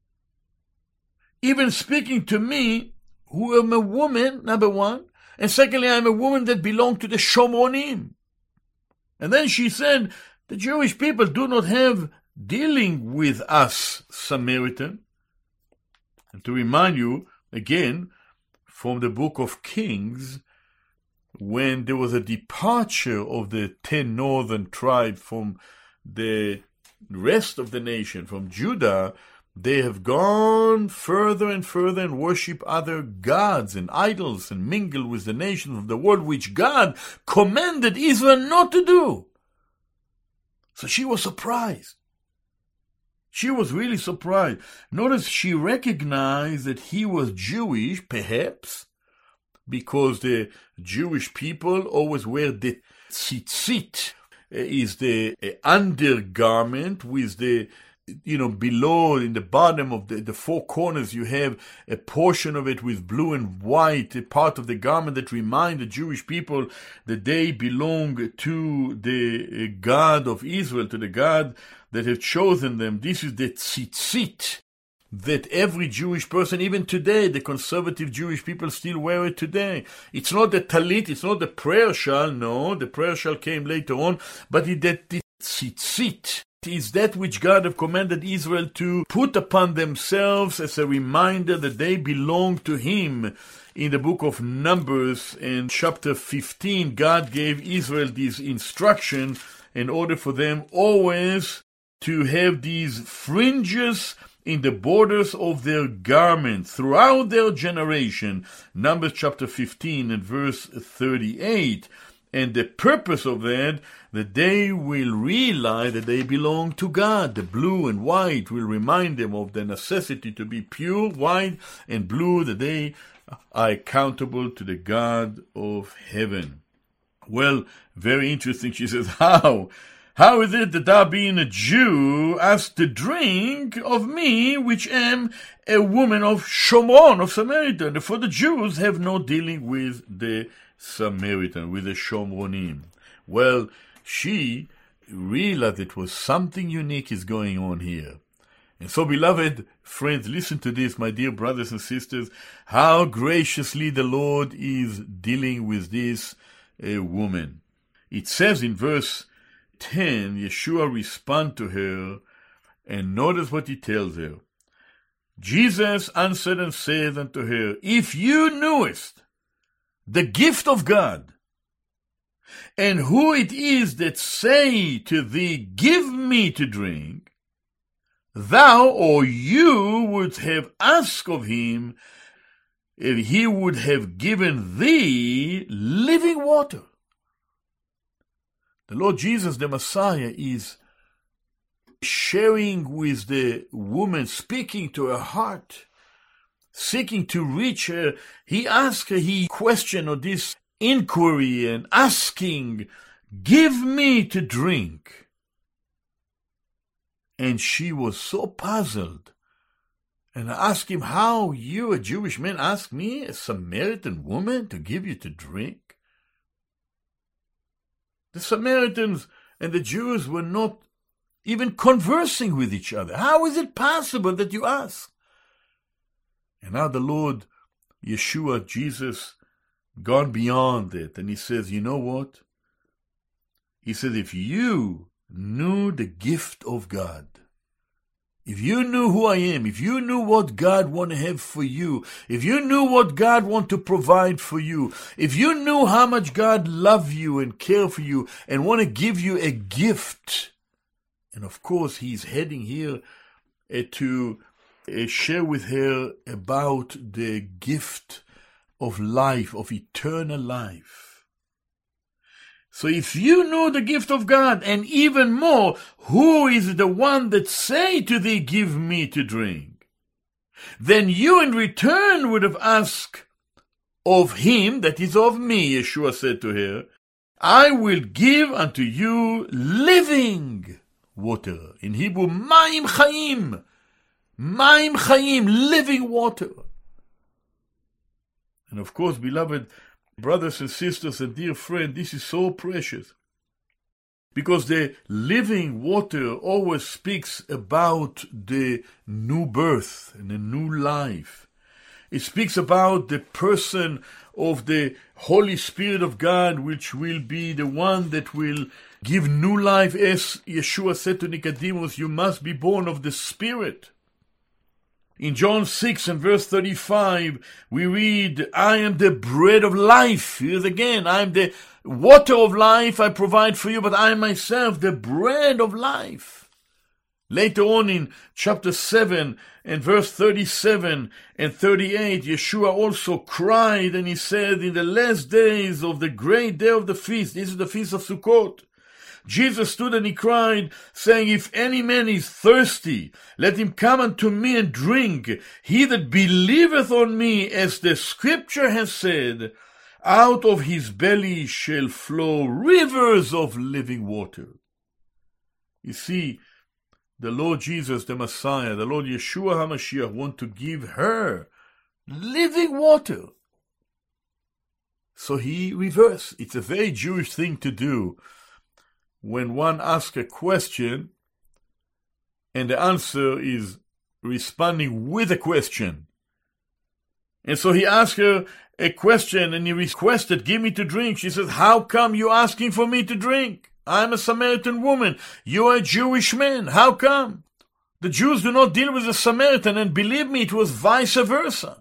even speaking to me, who am a woman, number one, and secondly, I'm a woman that belonged to the Shomonim. And then she said, the Jewish people do not have dealing with us, Samaritan. And to remind you, again, from the book of Kings, when there was a departure of the ten northern tribes from the rest of the nation, from Judah, they have gone further and further and worship other gods and idols and mingle with the nations of the world, which God commanded Israel not to do. So she was surprised. She was really surprised. Notice she recognized that he was Jewish, perhaps, because the Jewish people always wear the tzitzit, is the undergarment with the, you know, below, in the bottom of the, the four corners, you have a portion of it with blue and white, a part of the garment that remind the Jewish people that they belong to the God of Israel, to the God that have chosen them. This is the tzitzit that every Jewish person, even today, the conservative Jewish people still wear it today. It's not the talit, it's not the prayer shawl, no, the prayer shawl came later on, but it, that the tzitzit is that which God have commanded Israel to put upon themselves as a reminder that they belong to Him. In the book of Numbers, in chapter fifteen, God gave Israel this instruction in order for them always to have these fringes in the borders of their garment throughout their generation. Numbers chapter fifteen and verse thirty-eight. And the purpose of that, that they will realize that they belong to God. The blue and white will remind them of the necessity to be pure, white and blue, that they are accountable to the God of heaven. Well, very interesting. She says, how? How is it that thou, being a Jew, ask to drink of me, which am a woman of Shomron, of Samaria? For the Jews have no dealing with the Samaritan, with the Shomronim. Well, she realized it was something unique is going on here. And so, beloved friends, listen to this, my dear brothers and sisters, how graciously the Lord is dealing with this uh, woman. It says in verse ten, Yeshua responds to her, and notice what he tells her. Jesus answered and said unto her, if you knewest the gift of God, and who it is that say to thee, give me to drink, thou or you would have asked of him, if he would have given thee living water. The Lord Jesus, the Messiah, is sharing with the woman, speaking to her heart, seeking to reach her. He asked her, he questioned on this inquiry and asking, give me to drink. And she was so puzzled and asked him, how you, a Jewish man, ask me, a Samaritan woman, to give you to drink? The Samaritans and the Jews were not even conversing with each other. How is it possible that you ask? And now the Lord, Yeshua, Jesus, gone beyond it. And he says, you know what? He says, if you knew the gift of God, if you knew who I am, if you knew what God want to have for you, if you knew what God want to provide for you, if you knew how much God love you and care for you and want to give you a gift, and of course he's heading here uh, to uh, share with her about the gift of life, of eternal life. So if you know the gift of God, and even more, who is the one that say to thee, give me to drink? Then you in return would have asked of him, that is of me, Yeshua said to her, I will give unto you living water. In Hebrew, Maim Chaim. Maim Chaim, living water. And of course, beloved brothers and sisters and dear friend, this is so precious. Because the living water always speaks about the new birth and the new life. It speaks about the person of the Holy Spirit of God, which will be the one that will give new life. As Yeshua said to Nicodemus, you must be born of the Spirit. In John six and verse thirty-five, we read, I am the bread of life. Here's again, I am the water of life I provide for you, but I am myself the bread of life. Later on in chapter seven and verse thirty-seven and thirty-eight, Yeshua also cried and he said, in the last days of the great day of the feast, this is the feast of Sukkot, Jesus stood and he cried, saying, if any man is thirsty, let him come unto me and drink. He that believeth on me, as the scripture has said, out of his belly shall flow rivers of living water. You see, the Lord Jesus, the Messiah, the Lord Yeshua HaMashiach, want to give her living water. So he reversed. It's a very Jewish thing to do. When one asks a question and the answer is responding with a question. And so he asked her a question and he requested, give me to drink. She says, how come you asking for me to drink? I'm a Samaritan woman. You are a Jewish man. How come? The Jews do not deal with the Samaritan, and believe me, it was vice versa.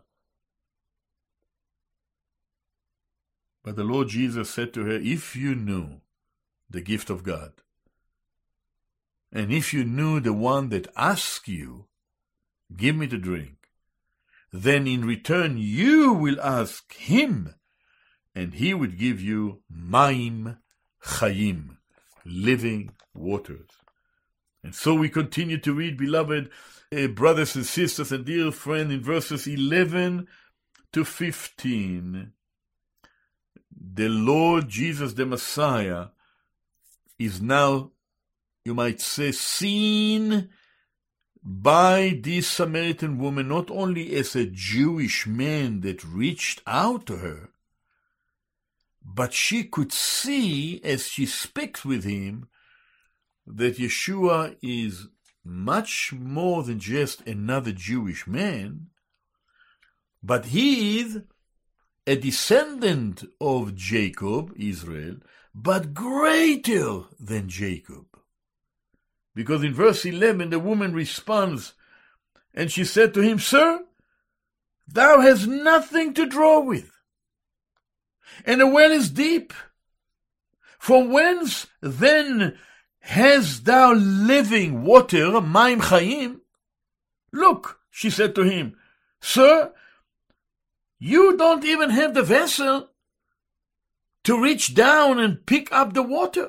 But the Lord Jesus said to her, if you knew the gift of God, and if you knew the one that asks you, give me to drink, then in return you will ask him, and he would give you Maim Chayim, living waters. And so we continue to read, beloved uh, brothers and sisters and dear friend, in verses eleven to fifteen. The Lord Jesus the Messiah is now, you might say, seen by this Samaritan woman not only as a Jewish man that reached out to her, but she could see as she speaks with him that Yeshua is much more than just another Jewish man, but he is a descendant of Jacob, Israel, but greater than Jacob. Because in verse eleven, the woman responds, and she said to him, Sir, thou hast nothing to draw with, and the well is deep. From whence then hast thou living water, Maim Chayim? Look, she said to him, Sir, you don't even have the vessel to reach down and pick up the water.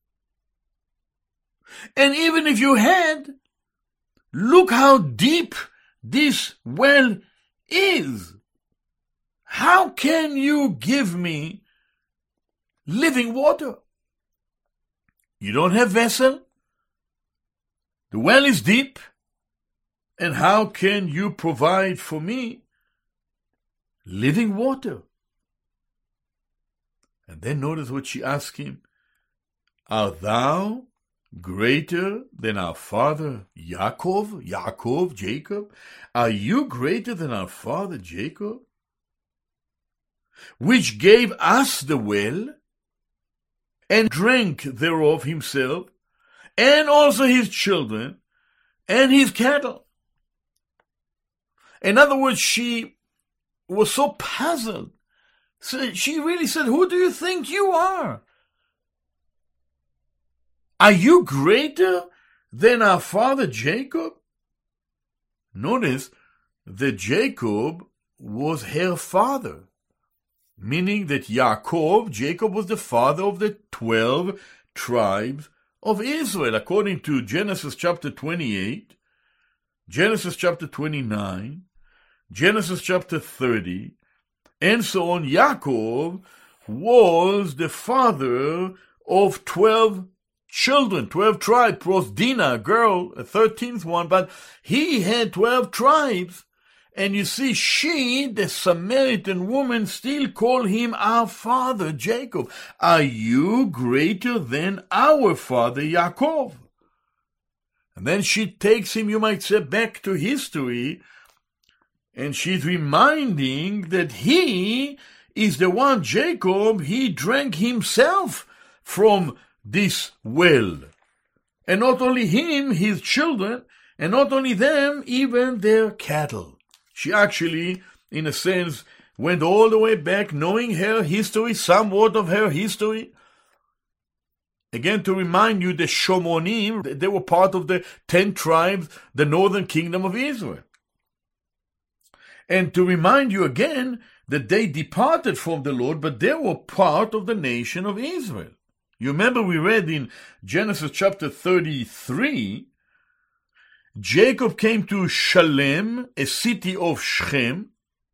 And even if you had, look how deep this well is. How can you give me living water? You don't have vessel. The well is deep. And how can you provide for me living water? And then notice what she asked him. Art thou greater than our father Yaakov? Yaakov, Jacob? Are you greater than our father Jacob, which gave us the well, and drank thereof himself, and also his children, and his cattle? In other words, she was so puzzled. So she really said, who do you think you are? Are you greater than our father Jacob? Notice that Jacob was her father, meaning that Yaakov, Jacob, was the father of the twelve tribes of Israel, according to Genesis chapter twenty-eight, Genesis chapter twenty-nine, Genesis chapter thirty, and so on. Yaakov was the father of twelve children, twelve tribes, plus Dinah, a girl, a thirteenth one, but he had twelve tribes. And you see, she, the Samaritan woman, still called him our father, Jacob. Are you greater than our father, Yaakov? And then she takes him, you might say, back to history, and she's reminding that he is the one, Jacob, he drank himself from this well. And not only him, his children, and not only them, even their cattle. She actually, in a sense, went all the way back, knowing her history, somewhat of her history. Again, to remind you, the Shomonim, they were part of the ten tribes, the northern kingdom of Israel. And to remind you again that they departed from the Lord, but they were part of the nation of Israel. You remember we read in Genesis chapter thirty-three, Jacob came to Shalem, a city of Shechem,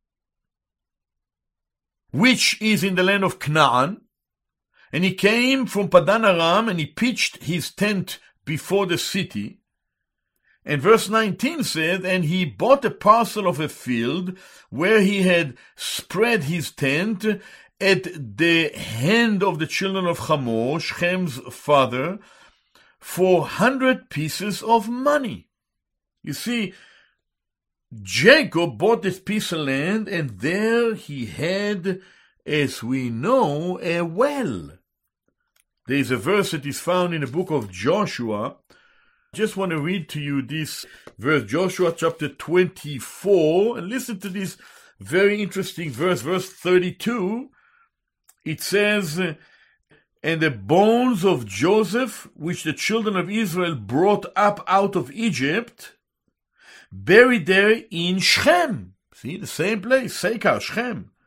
which is in the land of Canaan, and he came from Padan Aram, and he pitched his tent before the city. And verse nineteen said, and he bought a parcel of a field where he had spread his tent at the hand of the children of Hamor, Shechem's father, for hundred pieces of money. You see, Jacob bought this piece of land, and there he had, as we know, a well. There is a verse that is found in the book of Joshua. I just want to read to you this verse, Joshua chapter twenty-four, and listen to this very interesting verse, verse thirty-two. It says, and the bones of Joseph, which the children of Israel brought up out of Egypt, buried there in Shechem. See, the same place, Sekar, Shechem,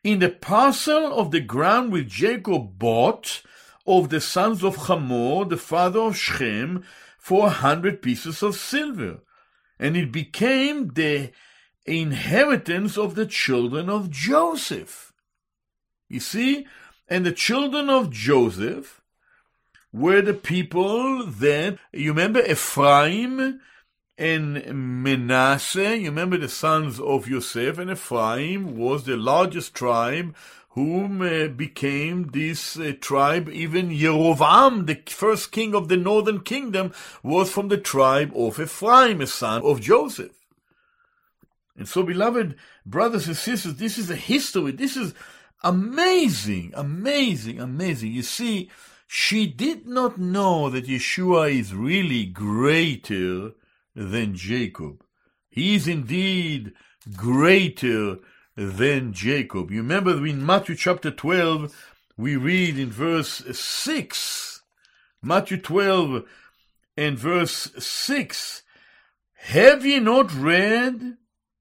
in the parcel of the ground which Jacob bought of the sons of Hamor, the father of Shechem, for a hundred pieces of silver. And it became the inheritance of the children of Joseph. You see, and the children of Joseph were the people that, you remember Ephraim and Manasseh, you remember the sons of Joseph, and Ephraim was the largest tribe, whom uh, became this uh, tribe. Even Yerovam, the first king of the northern kingdom, was from the tribe of Ephraim, a son of Joseph. And so, beloved brothers and sisters, this is a history. This is amazing, amazing, amazing. You see, she did not know that Yeshua is really greater than Jacob. He is indeed greater than Jacob. You remember in Matthew chapter twelve, we read in verse six, Matthew twelve and verse six, have ye not read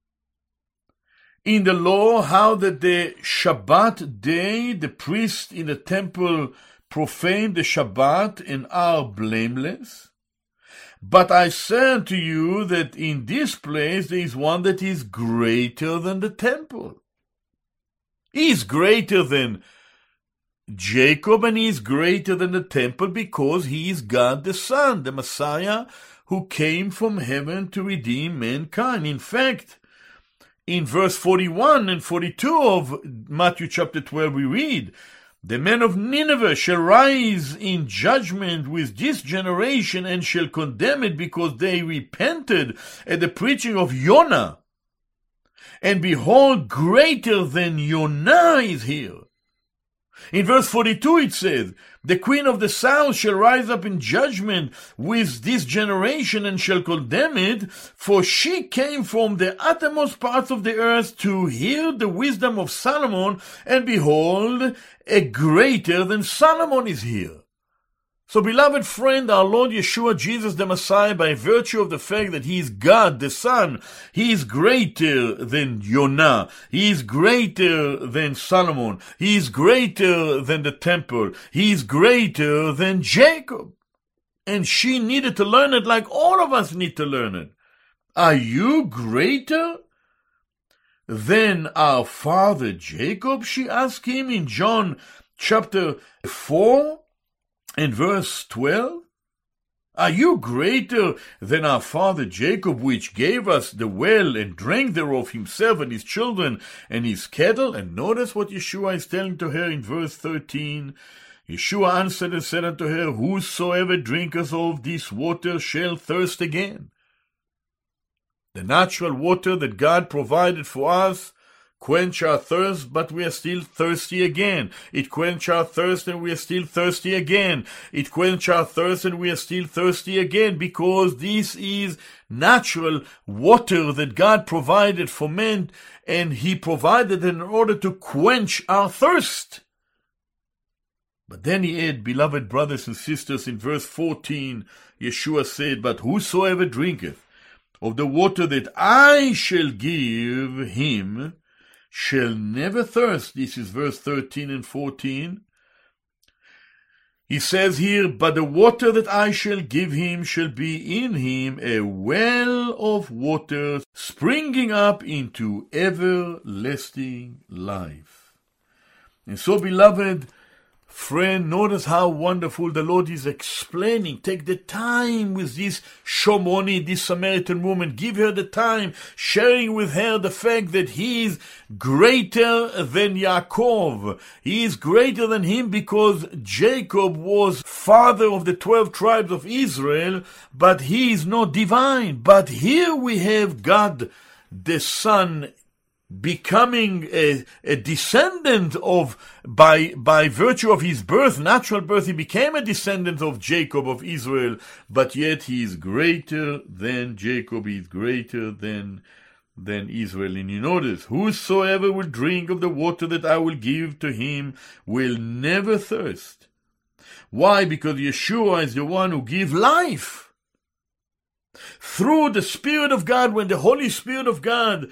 in the law how that the Shabbat day the priests in the temple profane the Shabbat and are blameless? But I say unto you that in this place there is one that is greater than the temple. He is greater than Jacob, and he is greater than the temple because he is God the Son, the Messiah who came from heaven to redeem mankind. In fact, in verse forty-one and forty-two of Matthew chapter twelve we read, the men of Nineveh shall rise in judgment with this generation and shall condemn it, because they repented at the preaching of Jonah. And behold, greater than Jonah is here. In verse forty-two it says, the queen of the south shall rise up in judgment with this generation and shall condemn it, for she came from the uttermost parts of the earth to hear the wisdom of Solomon, and behold, a greater than Solomon is here. So, beloved friend, our Lord Yeshua, Jesus the Messiah, by virtue of the fact that he is God the Son, he is greater than Jonah, he is greater than Solomon, he is greater than the temple, he is greater than Jacob. And she needed to learn it like all of us need to learn it. Are you greater than our father Jacob? She asked him in John chapter four. In verse twelve, are you greater than our father Jacob, which gave us the well and drank thereof himself and his children and his cattle? And notice what Yeshua is telling to her in verse thirteen. Yeshua answered and said unto her, whosoever drinketh of this water shall thirst again. The natural water that God provided for us quench our thirst, but we are still thirsty again. It quench our thirst and we are still thirsty again. It quench our thirst and we are still thirsty again, because this is natural water that God provided for men, and he provided in order to quench our thirst. But then he added, beloved brothers and sisters, in verse fourteen, Yeshua said, but whosoever drinketh of the water that I shall give him shall never thirst. This is verse thirteen and fourteen. He says here, but the water that I shall give him shall be in him a well of water springing up into everlasting life. And so, beloved friend, notice how wonderful the Lord is explaining. Take the time with this Shomroni, this Samaritan woman. Give her the time, sharing with her the fact that he is greater than Yaakov. He is greater than him because Jacob was father of the twelve tribes of Israel, but he is not divine. But here we have God the Son becoming a, a descendant of, by, by virtue of his birth, natural birth, he became a descendant of Jacob, of Israel, but yet he is greater than Jacob, he is greater than, than Israel. And you notice, whosoever will drink of the water that I will give to him will never thirst. Why? Because Yeshua is the one who gives life. Through the Spirit of God, when the Holy Spirit of God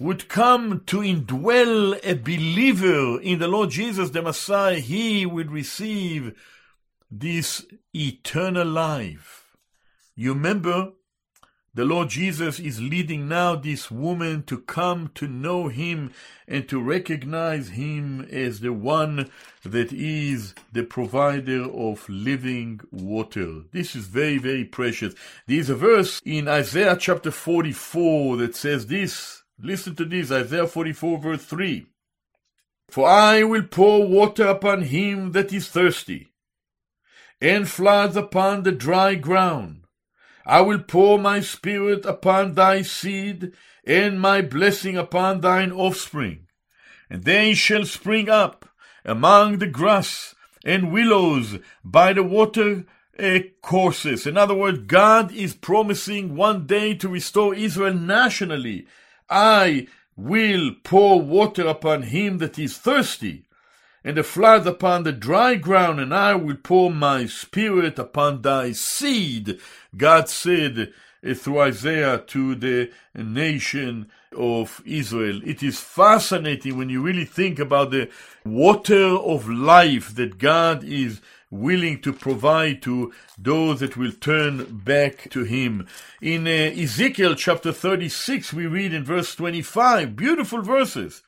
would come to indwell a believer in the Lord Jesus, the Messiah, he would receive this eternal life. You remember, the Lord Jesus is leading now this woman to come to know him and to recognize him as the one that is the provider of living water. This is very, very precious. There is a verse in Isaiah chapter forty-four that says this. Listen to this, Isaiah forty-four verse three. For I will pour water upon him that is thirsty, and floods upon the dry ground. I will pour my spirit upon thy seed, and my blessing upon thine offspring. And they shall spring up among the grass and willows by the water uh, courses. In other words, God is promising one day to restore Israel nationally. I will pour water upon him that is thirsty, and the floods upon the dry ground, and I will pour my spirit upon thy seed. God said uh, through Isaiah to the nation of Israel. It is fascinating when you really think about the water of life that God is willing to provide to those that will turn back to him. In uh, Ezekiel chapter thirty-six, we read in verse twenty-five, beautiful verses.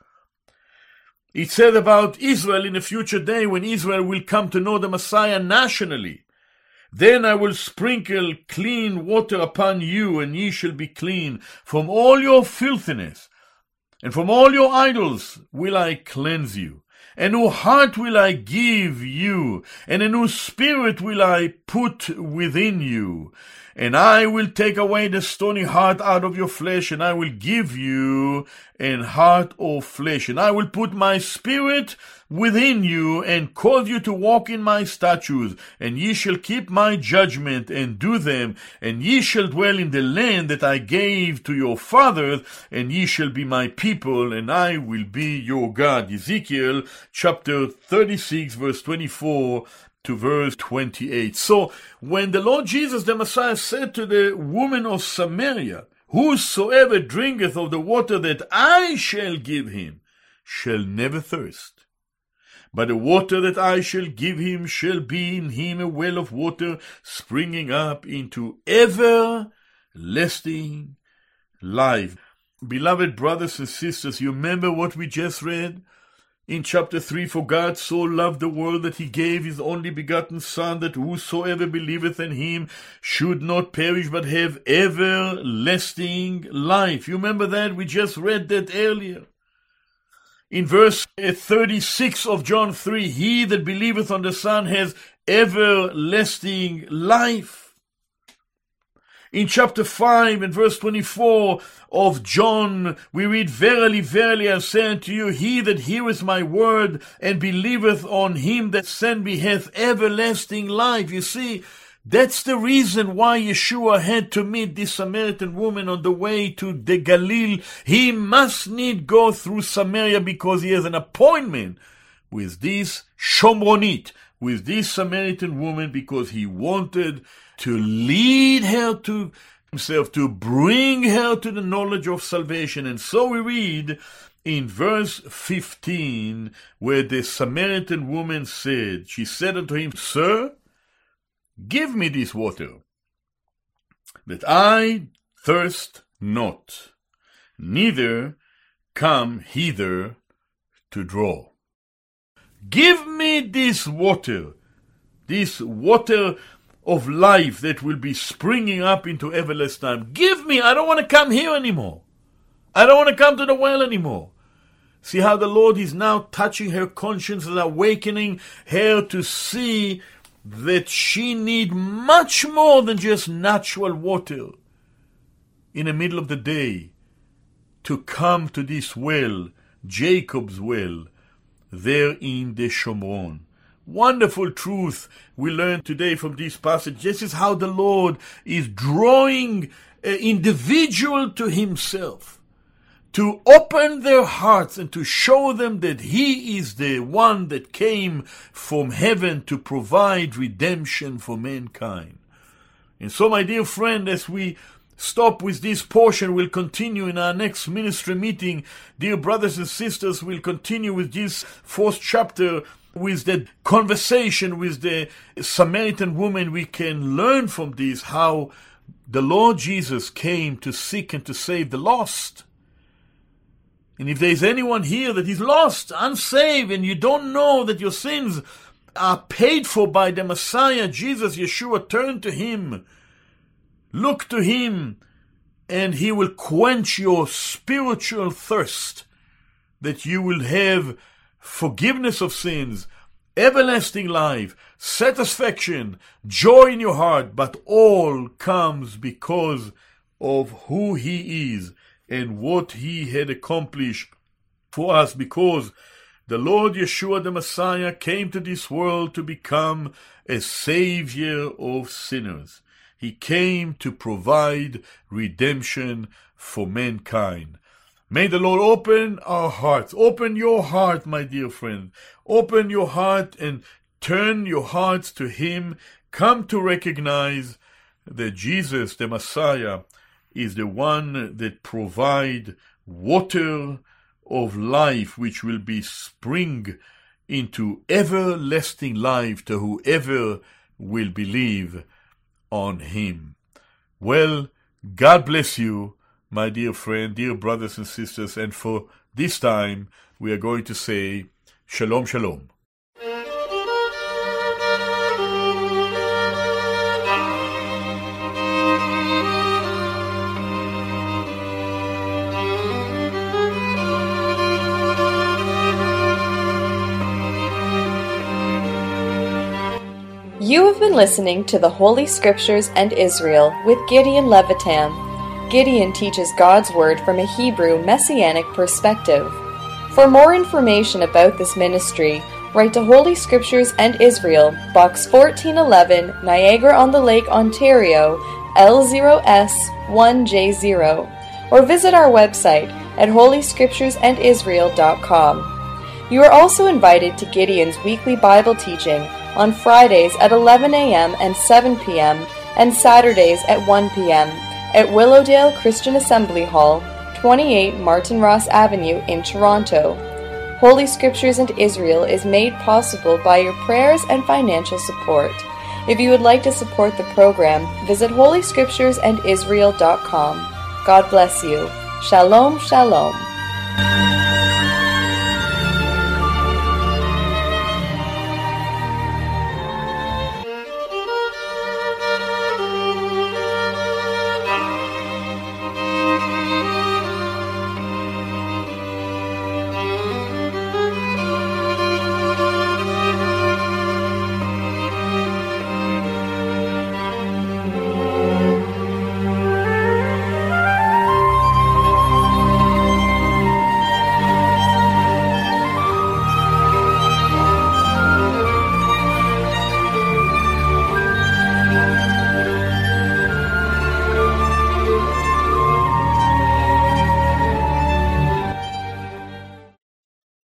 It said about Israel in a future day when Israel will come to know the Messiah nationally. Then I will sprinkle clean water upon you, and ye shall be clean. From all your filthiness and from all your idols will I cleanse you. A new heart will I give you, and a new spirit will I put within you. And I will take away the stony heart out of your flesh, and I will give you an heart of flesh. And I will put my spirit within you, and cause you to walk in my statutes. And ye shall keep my judgment, and do them. And ye shall dwell in the land that I gave to your fathers, and ye shall be my people, and I will be your God. Ezekiel chapter thirty-six, verse twenty-four to verse twenty-eight. So, when the Lord Jesus, the Messiah, said to the woman of Samaria, whosoever drinketh of the water that I shall give him shall never thirst, but the water that I shall give him shall be in him a well of water springing up into everlasting life. Beloved brothers and sisters, you remember what we just read? In chapter three, for God so loved the world that he gave his only begotten Son, that whosoever believeth in him should not perish but have everlasting life. You remember that? We just read that earlier. In verse thirty-six of John three, he that believeth on the Son has everlasting life. In chapter five and verse twenty-four of John, we read, Verily, verily, I say unto you, he that heareth my word and believeth on him that sent me hath everlasting life. You see, that's the reason why Yeshua had to meet this Samaritan woman on the way to the Galilee. He must need go through Samaria because he has an appointment with this Shomronit, with this Samaritan woman, because he wanted to lead her to himself, to bring her to the knowledge of salvation. And so we read in verse fifteen, where the Samaritan woman said, she said unto him, Sir, give me this water, that I thirst not, neither come hither to draw. Give me this water, this water of life that will be springing up into everlasting time. Give me, I don't want to come here anymore. I don't want to come to the well anymore. See how the Lord is now touching her conscience and awakening her to see that she need much more than just natural water in the middle of the day to come to this well, Jacob's well, there in the Shomron. Wonderful truth we learn today from this passage. This is how the Lord is drawing an individual to himself, to open their hearts and to show them that he is the one that came from heaven to provide redemption for mankind. And so, my dear friend, as we stop with this portion. We'll continue in our next ministry meeting. Dear brothers and sisters, we'll continue with this fourth chapter, with the conversation with the Samaritan woman. We can learn from this how the Lord Jesus came to seek and to save the lost. And if there is anyone here that is lost, unsaved, and you don't know that your sins are paid for by the Messiah, Jesus, Yeshua, turn to Him. Look to Him, and He will quench your spiritual thirst, that you will have forgiveness of sins, everlasting life, satisfaction, joy in your heart, but all comes because of who He is and what He had accomplished for us, because the Lord Yeshua the Messiah came to this world to become a Savior of sinners. He came to provide redemption for mankind. May the Lord open our hearts. Open your heart, my dear friend. Open your heart and turn your hearts to Him. Come to recognize that Jesus, the Messiah, is the one that provides water of life, which will be spring into everlasting life to whoever will believe on Him. Well, God bless you, my dear friend, dear brothers and sisters, and for this time we are going to say Shalom, Shalom. You have been listening to the Holy Scriptures and Israel with Gideon Levitam. Gideon teaches God's Word from a Hebrew Messianic perspective. For more information about this ministry, write to Holy Scriptures and Israel, Box fourteen eleven, Niagara-on-the-Lake, Ontario, L zero S one J zero, or visit our website at holy scriptures and israel dot com. You are also invited to Gideon's weekly Bible teaching on Fridays at eleven a.m. and seven p.m. and Saturdays at one p.m. at Willowdale Christian Assembly Hall, twenty-eight Martin Ross Avenue in Toronto. Holy Scriptures and Israel is made possible by your prayers and financial support. If you would like to support the program, visit holy scriptures and israel dot com. God bless you. Shalom, shalom.